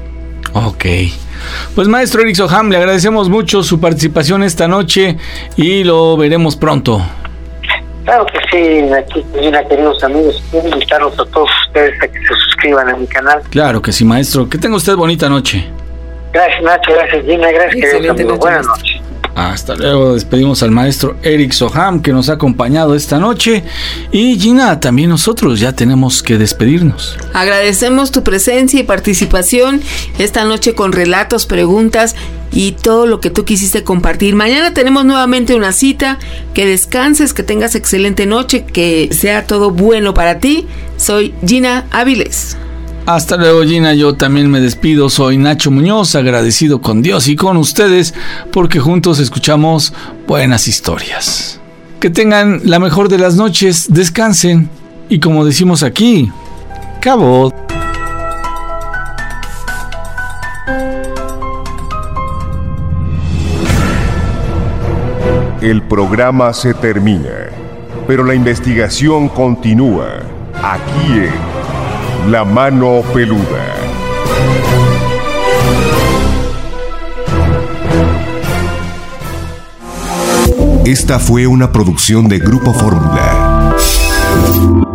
Ok. Pues maestro Eric Soham, le agradecemos mucho su participación esta noche y lo veremos pronto. Claro que sí, aquí, queridos amigos, quiero invitarlos a todos ustedes a que se suscriban a mi canal. Claro que sí, maestro. Que tenga usted bonita noche. Gracias, Nacho. Gracias, Gina. Gracias, queridos amigos. Buenas noches. Hasta luego. Despedimos al maestro Eric Soham, que nos ha acompañado esta noche. Y Gina, también nosotros ya tenemos que despedirnos. Agradecemos tu presencia y participación esta noche con relatos, preguntas y todo lo que tú quisiste compartir. Mañana tenemos nuevamente una cita. Que descanses, que tengas excelente noche, que sea todo bueno para ti. Soy Gina Áviles. Hasta luego, Gina. Yo también me despido. Soy Nacho Muñoz, agradecido con Dios y con ustedes porque juntos escuchamos buenas historias. Que tengan la mejor de las noches, descansen y, como decimos aquí, cabo. El programa se termina, pero la investigación continúa aquí en La Mano Peluda. Esta fue una producción de Grupo Fórmula.